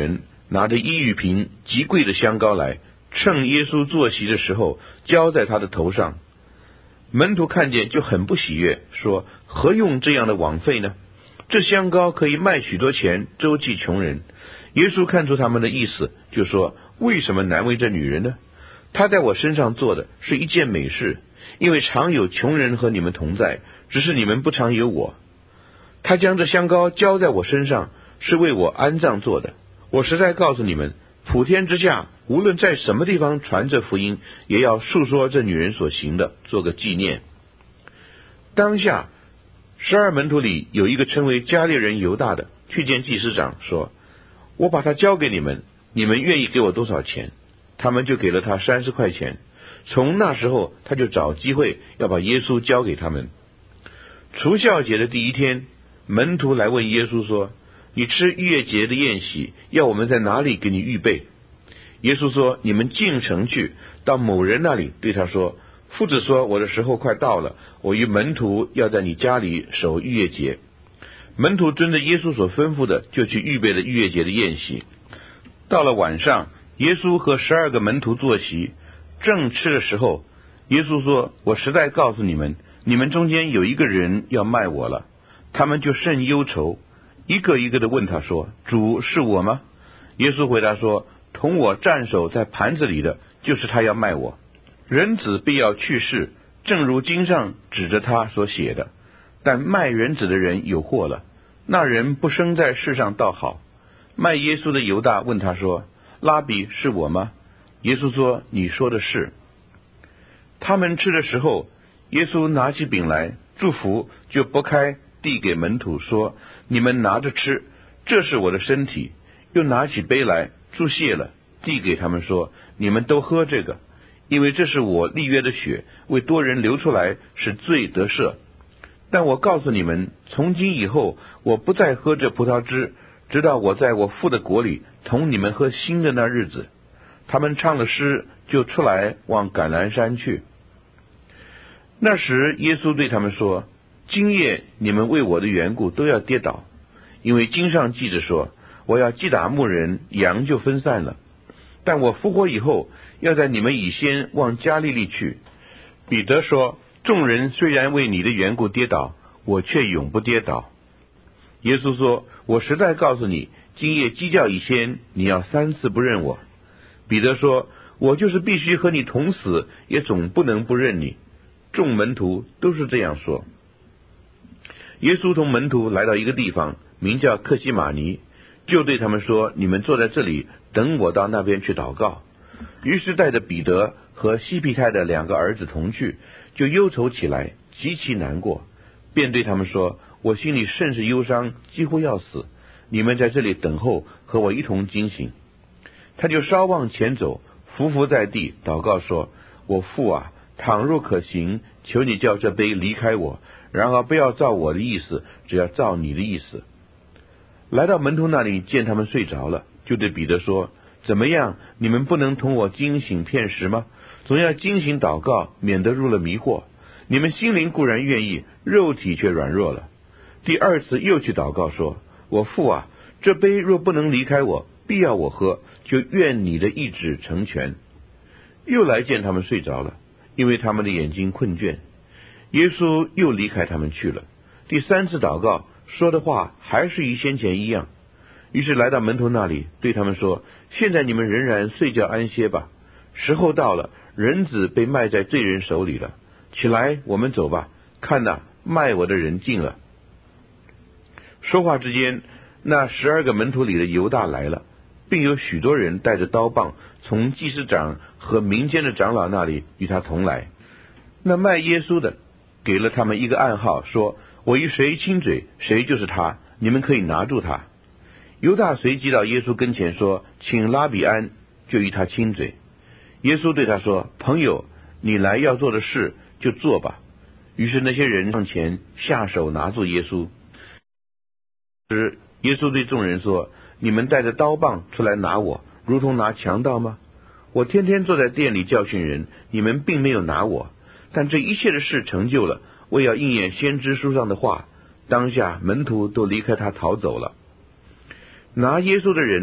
拿着一玉瓶极贵的香膏来，趁耶稣坐席的时候浇在他的头上。门徒看见就很不喜悦，说：何用这样的枉费呢？这香膏可以卖许多钱，周济穷人。耶稣看出他们的意思，就说：为什么难为这女人呢？她在我身上做的是一件美事，因为常有穷人和你们同在，只是你们不常有我。她将这香膏浇在我身上，是为我安葬做的。我实在告诉你们，普天之下无论在什么地方传这福音，也要述说这女人所行的，做个纪念。当下十二门徒里有一个称为加略人犹大的，去见祭司长，说：我把他交给你们，你们愿意给我多少钱？他们就给了他三十块钱。从那时候他就找机会要把耶稣交给他们。除酵节的第一天，门徒来问耶稣说：你吃逾越节的宴席，要我们在哪里给你预备？耶稣说：你们进城去，到某人那里，对他说：夫子说，我的时候快到了，我与门徒要在你家里守逾越节。门徒遵着耶稣所吩咐的，就去预备了逾越节的宴席。到了晚上，耶稣和十二个门徒坐席，正吃的时候，耶稣说：我实在告诉你们，你们中间有一个人要卖我了。他们就甚忧愁，一个一个的问他说：主，是我吗？耶稣回答说：同我蘸手在盘子里的，就是他要卖我。人子必要去世，正如经上指着他所写的。但卖人子的人有祸了，那人不生在世上倒好。卖耶稣的犹大问他说：拉比，是我吗？耶稣说：你说的是。他们吃的时候，耶稣拿起饼来，祝福，就拨开，递给门徒说：你们拿着吃，这是我的身体。又拿起杯来，祝谢了，递给他们说：你们都喝这个，因为这是我立约的血，为多人流出来，使罪得赦。但我告诉你们，从今以后，我不再喝这葡萄汁，直到我在我父的国里同你们喝新的那日子。他们唱了诗，就出来往橄榄山去。那时耶稣对他们说：今夜你们为我的缘故都要跌倒，因为经上记着说，我要击打牧人，羊就分散了。但我复活以后，要在你们以先往加利利去。彼得说：众人虽然为你的缘故跌倒，我却永不跌倒。耶稣说：我实在告诉你，今夜鸡叫以先，你要三次不认我。彼得说：我就是必须和你同死，也总不能不认你。众门徒都是这样说。耶稣同门徒来到一个地方，名叫客西马尼，就对他们说：你们坐在这里，等我到那边去祷告。于是带着彼得和西庇太的两个儿子同去，就忧愁起来，极其难过，便对他们说：我心里甚是忧伤，几乎要死，你们在这里等候，和我一同惊醒。他就稍往前走，伏伏在地，祷告说：我父啊，倘若可行，求你叫这杯离开我，然而不要照我的意思，只要照你的意思。来到门徒那里，见他们睡着了，就对彼得说：怎么样，你们不能同我惊醒片时吗？总要惊醒祷告，免得入了迷惑。你们心灵固然愿意，肉体却软弱了。第二次又去祷告说：我父啊，这杯若不能离开我，必要我喝，就愿你的意志成全。又来见他们睡着了，因为他们的眼睛困倦。耶稣又离开他们去了。第三次祷告，说的话还是与先前一样。于是来到门徒那里，对他们说：现在你们仍然睡觉安歇吧，时候到了，人子被卖在罪人手里了。起来，我们走吧，看哪，卖我的人进了。说话之间，那十二个门徒里的犹大来了，并有许多人带着刀棒，从祭司长和民间的长老那里与他同来。那卖耶稣的给了他们一个暗号，说：我与谁亲嘴，谁就是他，你们可以拿住他。犹大随即到耶稣跟前说：请拉比安，就与他亲嘴。耶稣对他说：朋友，你来要做的事就做吧。于是那些人上前下手拿住耶稣。时耶稣对众人说：你们带着刀棒出来拿我，如同拿强盗吗？我天天坐在店里教训人，你们并没有拿我。但这一切的事成就了，为要应验先知书上的话。当下门徒都离开他逃走了。拿耶稣的人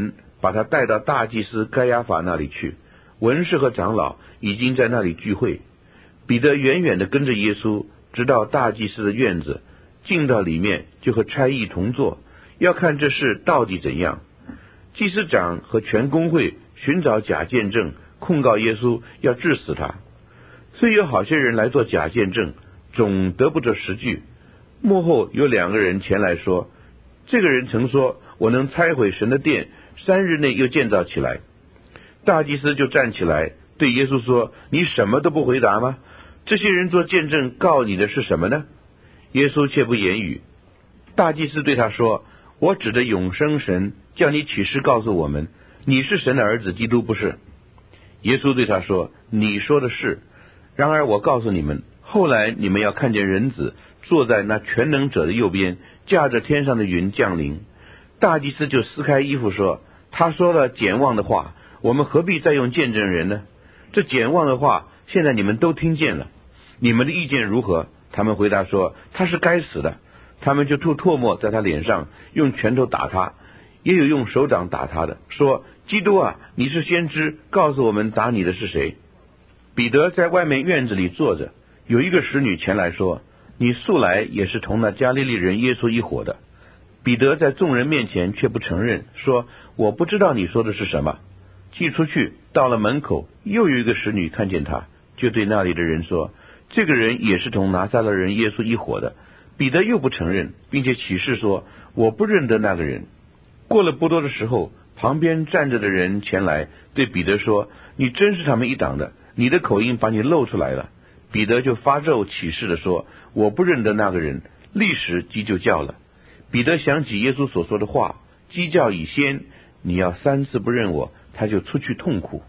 把他带到大祭司该亚法那里去。文士和长老已经在那里聚会。彼得远远地跟着耶稣，直到大祭司的院子，进到里面，就和差役同坐，要看这事到底怎样。祭司长和全公会寻找假见证，控告耶稣，要治死他。虽有好些人来做假见证，总得不着实据。末后有两个人前来说，这个人曾说，我能拆毁神的殿，三日内又建造起来。大祭司就站起来对耶稣说，你什么都不回答吗？这些人做见证告你的是什么呢？耶稣却不言语。大祭司对他说，我指着永生神叫你起誓告诉我们，你是神的儿子基督不是？耶稣对他说，你说的是。然而我告诉你们，后来你们要看见人子坐在那全能者的右边，驾着天上的云降临。大祭司就撕开衣服说，他说了简妄的话，我们何必再用见证人呢？这简妄的话现在你们都听见了，你们的意见如何？他们回答说，他是该死的。他们就吐唾沫在他脸上，用拳头打他，也有用手掌打他的，说，基督啊，你是先知，告诉我们打你的是谁？彼得在外面院子里坐着，有一个使女前来说，你素来也是同那加利利人耶稣一伙的。彼得在众人面前却不承认，说，我不知道你说的是什么。寄出去，到了门口，又有一个使女看见他，就对那里的人说，这个人也是同拿撒勒人耶稣一伙的。彼得又不承认，并且起誓说，我不认得那个人。过了不多的时候，旁边站着的人前来对彼得说，你真是他们一党的，你的口音把你露出来了。彼得就发咒起誓的说，我不认得那个人，立时鸡就叫了。彼得想起耶稣所说的话，鸡叫以先，你要三次不认我，他就出去痛苦。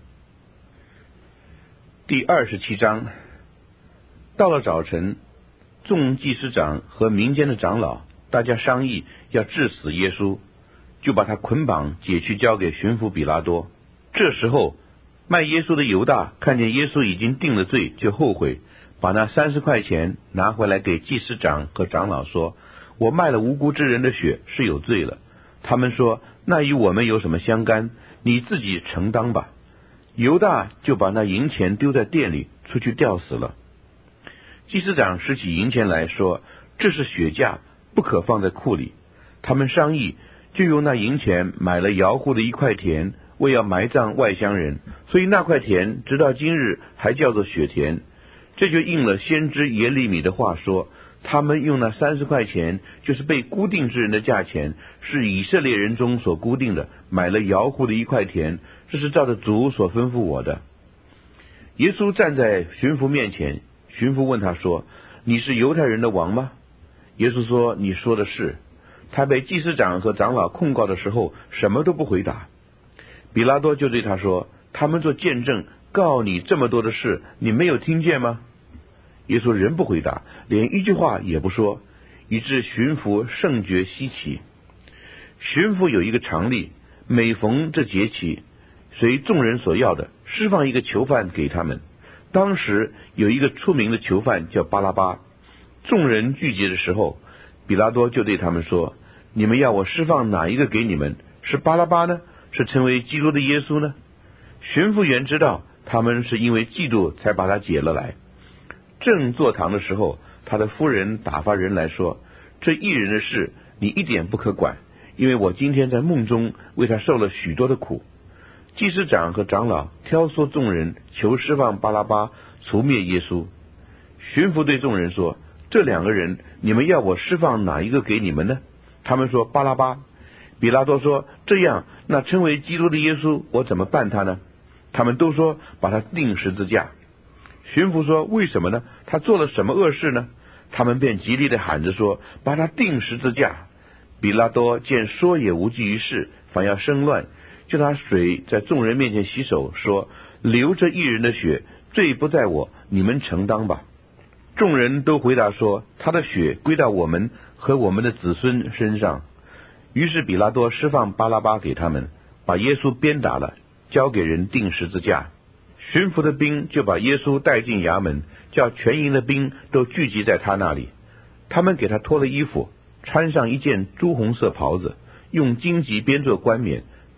第二十七章。到了早晨，众祭司长和民间的长老大家商议要治死耶稣，就把他捆绑解去交给巡抚比拉多。这时候卖耶稣的犹大看见耶稣已经定了罪，就后悔，把那三十块钱拿回来给祭司长和长老说，我卖了无辜之人的血，是有罪了。他们说，那与我们有什么相干？你自己承当吧。犹大就把那银钱丢在店里，出去吊死了。祭司长拾起银钱来说，这是血价，不可放在库里。他们商议，就用那银钱买了窑户的一块田，为要埋葬外乡人，所以那块田直到今日还叫做血田。这就应了先知耶利米的话说，他们用那三十块钱，就是被固定之人的价钱，是以色列人中所固定的，买了窑户的一块田，这是照着主所吩咐我的。耶稣站在巡抚面前，巡抚问他说，你是犹太人的王吗？耶稣说，你说的是。他被祭司长和长老控告的时候，什么都不回答。比拉多就对他说，他们做见证告你这么多的事，你没有听见吗？耶稣仍不回答，连一句话也不说，以致巡抚甚觉稀奇。巡抚有一个常例，每逢这节期，随众人所要的，释放一个囚犯给他们。当时有一个出名的囚犯叫巴拉巴。众人聚集的时候，比拉多就对他们说，你们要我释放哪一个给你们？是巴拉巴呢？是称为基督的耶稣呢？巡抚员知道他们是因为嫉妒才把他解了来。正坐堂的时候，他的夫人打发人来说，这一人的事你一点不可管，因为我今天在梦中为他受了许多的苦。祭司长和长老挑唆众人求释放巴拉巴，除灭耶稣。巡抚对众人说，这两个人你们要我释放哪一个给你们呢？他们说巴拉巴。比拉多说，这样那称为基督的耶稣我怎么办他呢？他们都说把他钉十字架。巡抚说，为什么呢？他做了什么恶事呢？他们便极力的喊着说，把他钉十字架。比拉多见说也无济于事，反要生乱，就拿水在众人面前洗手，说，流这一人的血，罪不在我，你们承当吧。众人都回答说，他的血归到我们和我们的子孙身上。于是比拉多释放巴拉巴给他们，把耶稣鞭打了，交给人钉十字架。巡抚的兵就把耶稣带进衙门，叫全营的兵都聚集在他那里。他们给他脱了衣服，穿上一件朱红色袍子，用荆棘编做冠冕，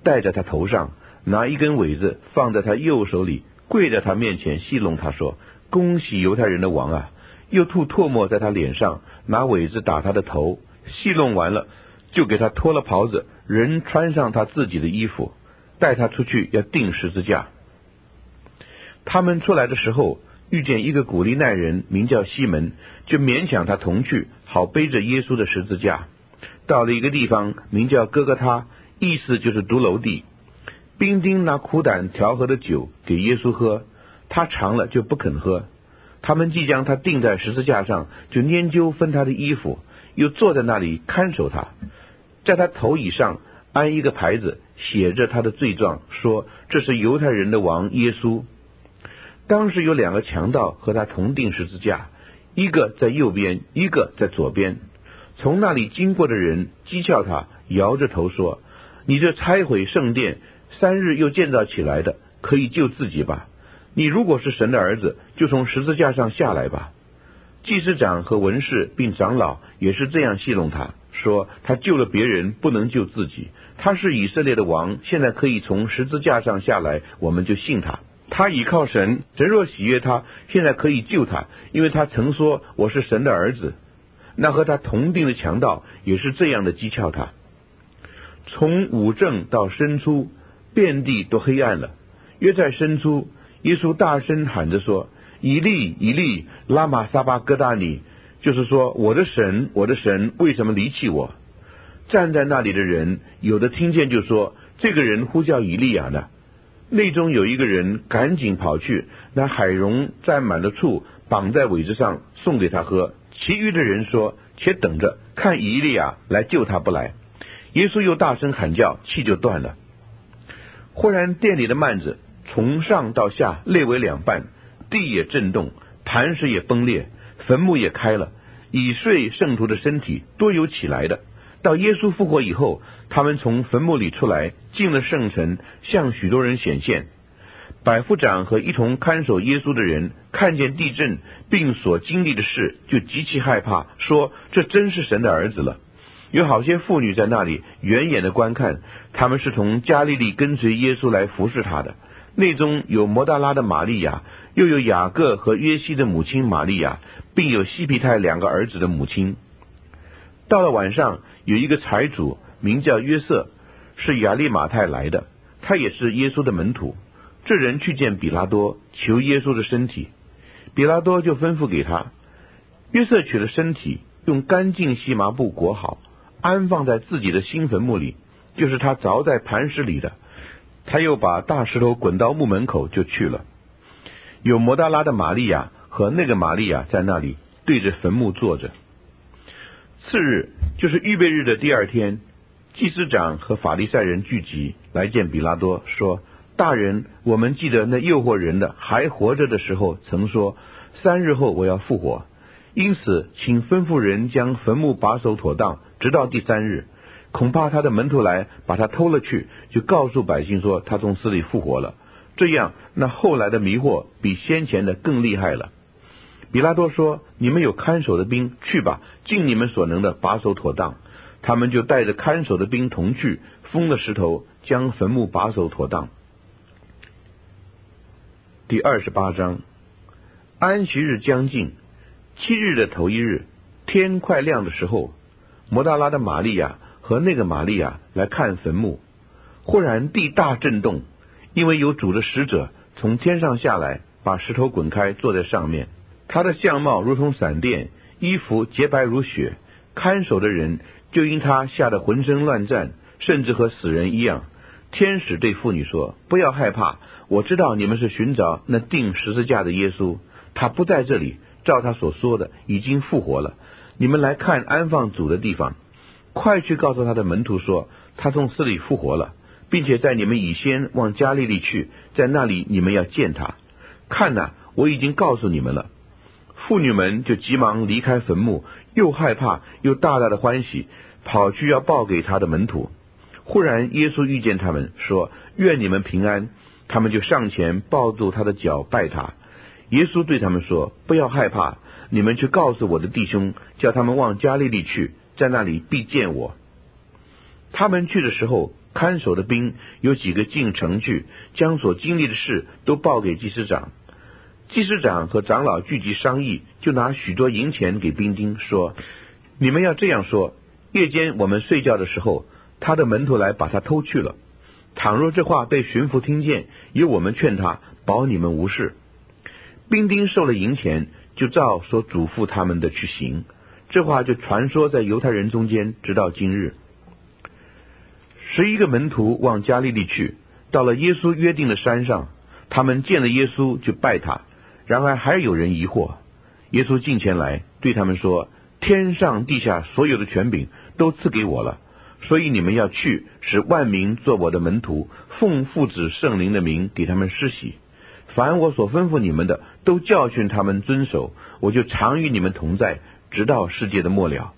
戴在他头上，拿一根苇子放在他右手里，跪在他面前戏弄他说：恭喜犹太人的王啊！又吐唾沫在他脸上，拿苇子打他的头。戏弄完了，就给他脱了袍子，人穿上他自己的衣服，带他出去要钉十字架。他们出来的时候，遇见一个古利奈人名叫西门，就勉强他同去，好背着耶稣的十字架。到了一个地方名叫哥哥他，意思就是独楼地。兵丁拿苦胆调和的酒给耶稣喝，他尝了就不肯喝。他们即将他钉在十字架上，就拈阄分他的衣服，又坐在那里看守他，在他头以上安一个牌子，写着他的罪状，说这是犹太人的王耶稣。当时有两个强盗和他同钉十字架，一个在右边，一个在左边。从那里经过的人讥诮他，摇着头说：你这拆毁圣殿，三日又建造起来的，可以救自己吧？你如果是神的儿子，就从十字架上下来吧。祭司长和文士并长老也是这样戏弄他，说他救了别人，不能救自己。他是以色列的王，现在可以从十字架上下来，我们就信他。他倚靠神，神若喜悦他，现在可以救他，因为他曾说我是神的儿子。那和他同定的强盗也是这样的讥诮他。从午正到申初，遍地都黑暗了。约在申初，耶稣大声喊着说：以利以利拉玛撒巴哥大尼，就是说我的神我的神为什么离弃我？站在那里的人有的听见就说：这个人呼叫以利亚呢。内中有一个人赶紧跑去，拿海茸蘸满了醋，绑在苇子上送给他喝。其余的人说：且等着，看以利亚来救他不来。耶稣又大声喊叫，气就断了。忽然殿里的幔子从上到下裂为两半，地也震动，磐石也崩裂，坟墓也开了，已睡圣徒的身体多有起来的。到耶稣复活以后，他们从坟墓里出来，进了圣城，向许多人显现。百夫长和一同看守耶稣的人看见地震并所经历的事，就极其害怕，说这真是神的儿子了。有好些妇女在那里远远的观看，他们是从加利利跟随耶稣来服侍他的。内中有摩大拉的玛利亚，又有雅各和约西的母亲玛利亚，并有西庇太两个儿子的母亲。到了晚上，有一个财主名叫约瑟，是亚利马太来的，他也是耶稣的门徒。这人去见比拉多，求耶稣的身体，比拉多就吩咐给他。约瑟取了身体，用干净细麻布裹好，安放在自己的新坟墓里，就是他凿在磐石里的。他又把大石头滚到墓门口就去了。有摩大拉的玛利亚和那个玛利亚在那里对着坟墓坐着。次日，就是预备日的第二天，祭司长和法利赛人聚集来见比拉多，说：大人，我们记得那诱惑人的还活着的时候曾说，三日后我要复活，因此请吩咐人将坟墓把守妥当，直到第三日。恐怕他的门徒来把他偷了去，就告诉百姓说他从死里复活了。这样那后来的迷惑比先前的更厉害了。比拉多说：你们有看守的兵，去吧，尽你们所能的把守妥当。他们就带着看守的兵同去，封了石头，将坟墓把守妥当。第二十八章。安息日将近，七日的头一日，天快亮的时候，摩大拉的玛利亚和那个玛利亚来看坟墓。忽然地大震动，因为有主的使者从天上下来，把石头滚开，坐在上面。他的相貌如同闪电，衣服洁白如雪。看守的人就因他吓得浑身乱战，甚至和死人一样。天使对妇女说：不要害怕，我知道你们是寻找那钉十字架的耶稣，他不在这里，照他所说的已经复活了。你们来看安放主的地方，快去告诉他的门徒说，他从死里复活了，并且在你们以先往加利利去，在那里你们要见他。看哪，我已经告诉你们了。妇女们就急忙离开坟墓，又害怕又大大的欢喜，跑去要报给他的门徒。忽然耶稣遇见他们，说：愿你们平安。他们就上前抱住他的脚拜他。耶稣对他们说：不要害怕，你们去告诉我的弟兄，叫他们往加利利去，在那里必见我。他们去的时候， 看守的兵有几个进城去，将所经历的事都报给祭司长。祭司长和长老聚集商议，就拿许多银钱给兵丁，说：你们要这样说，夜间我们睡觉的时候，他的门徒来把他偷去了。倘若这话被巡抚听见，由我们劝他，保你们无事。兵丁受了银钱，就照所嘱咐他们的去行。这话就传说在犹太人中间，直到今日。十一个门徒往加利利去，到了耶稣约定的山上，他们见了耶稣就拜他。然而还有人疑惑。耶稣近前来对他们说：天上地下所有的权柄都赐给我了，所以你们要去，使万民做我的门徒，奉父子圣灵的名给他们施洗。凡我所吩咐你们的，都教训他们遵守，我就常与你们同在，直到世界的末了。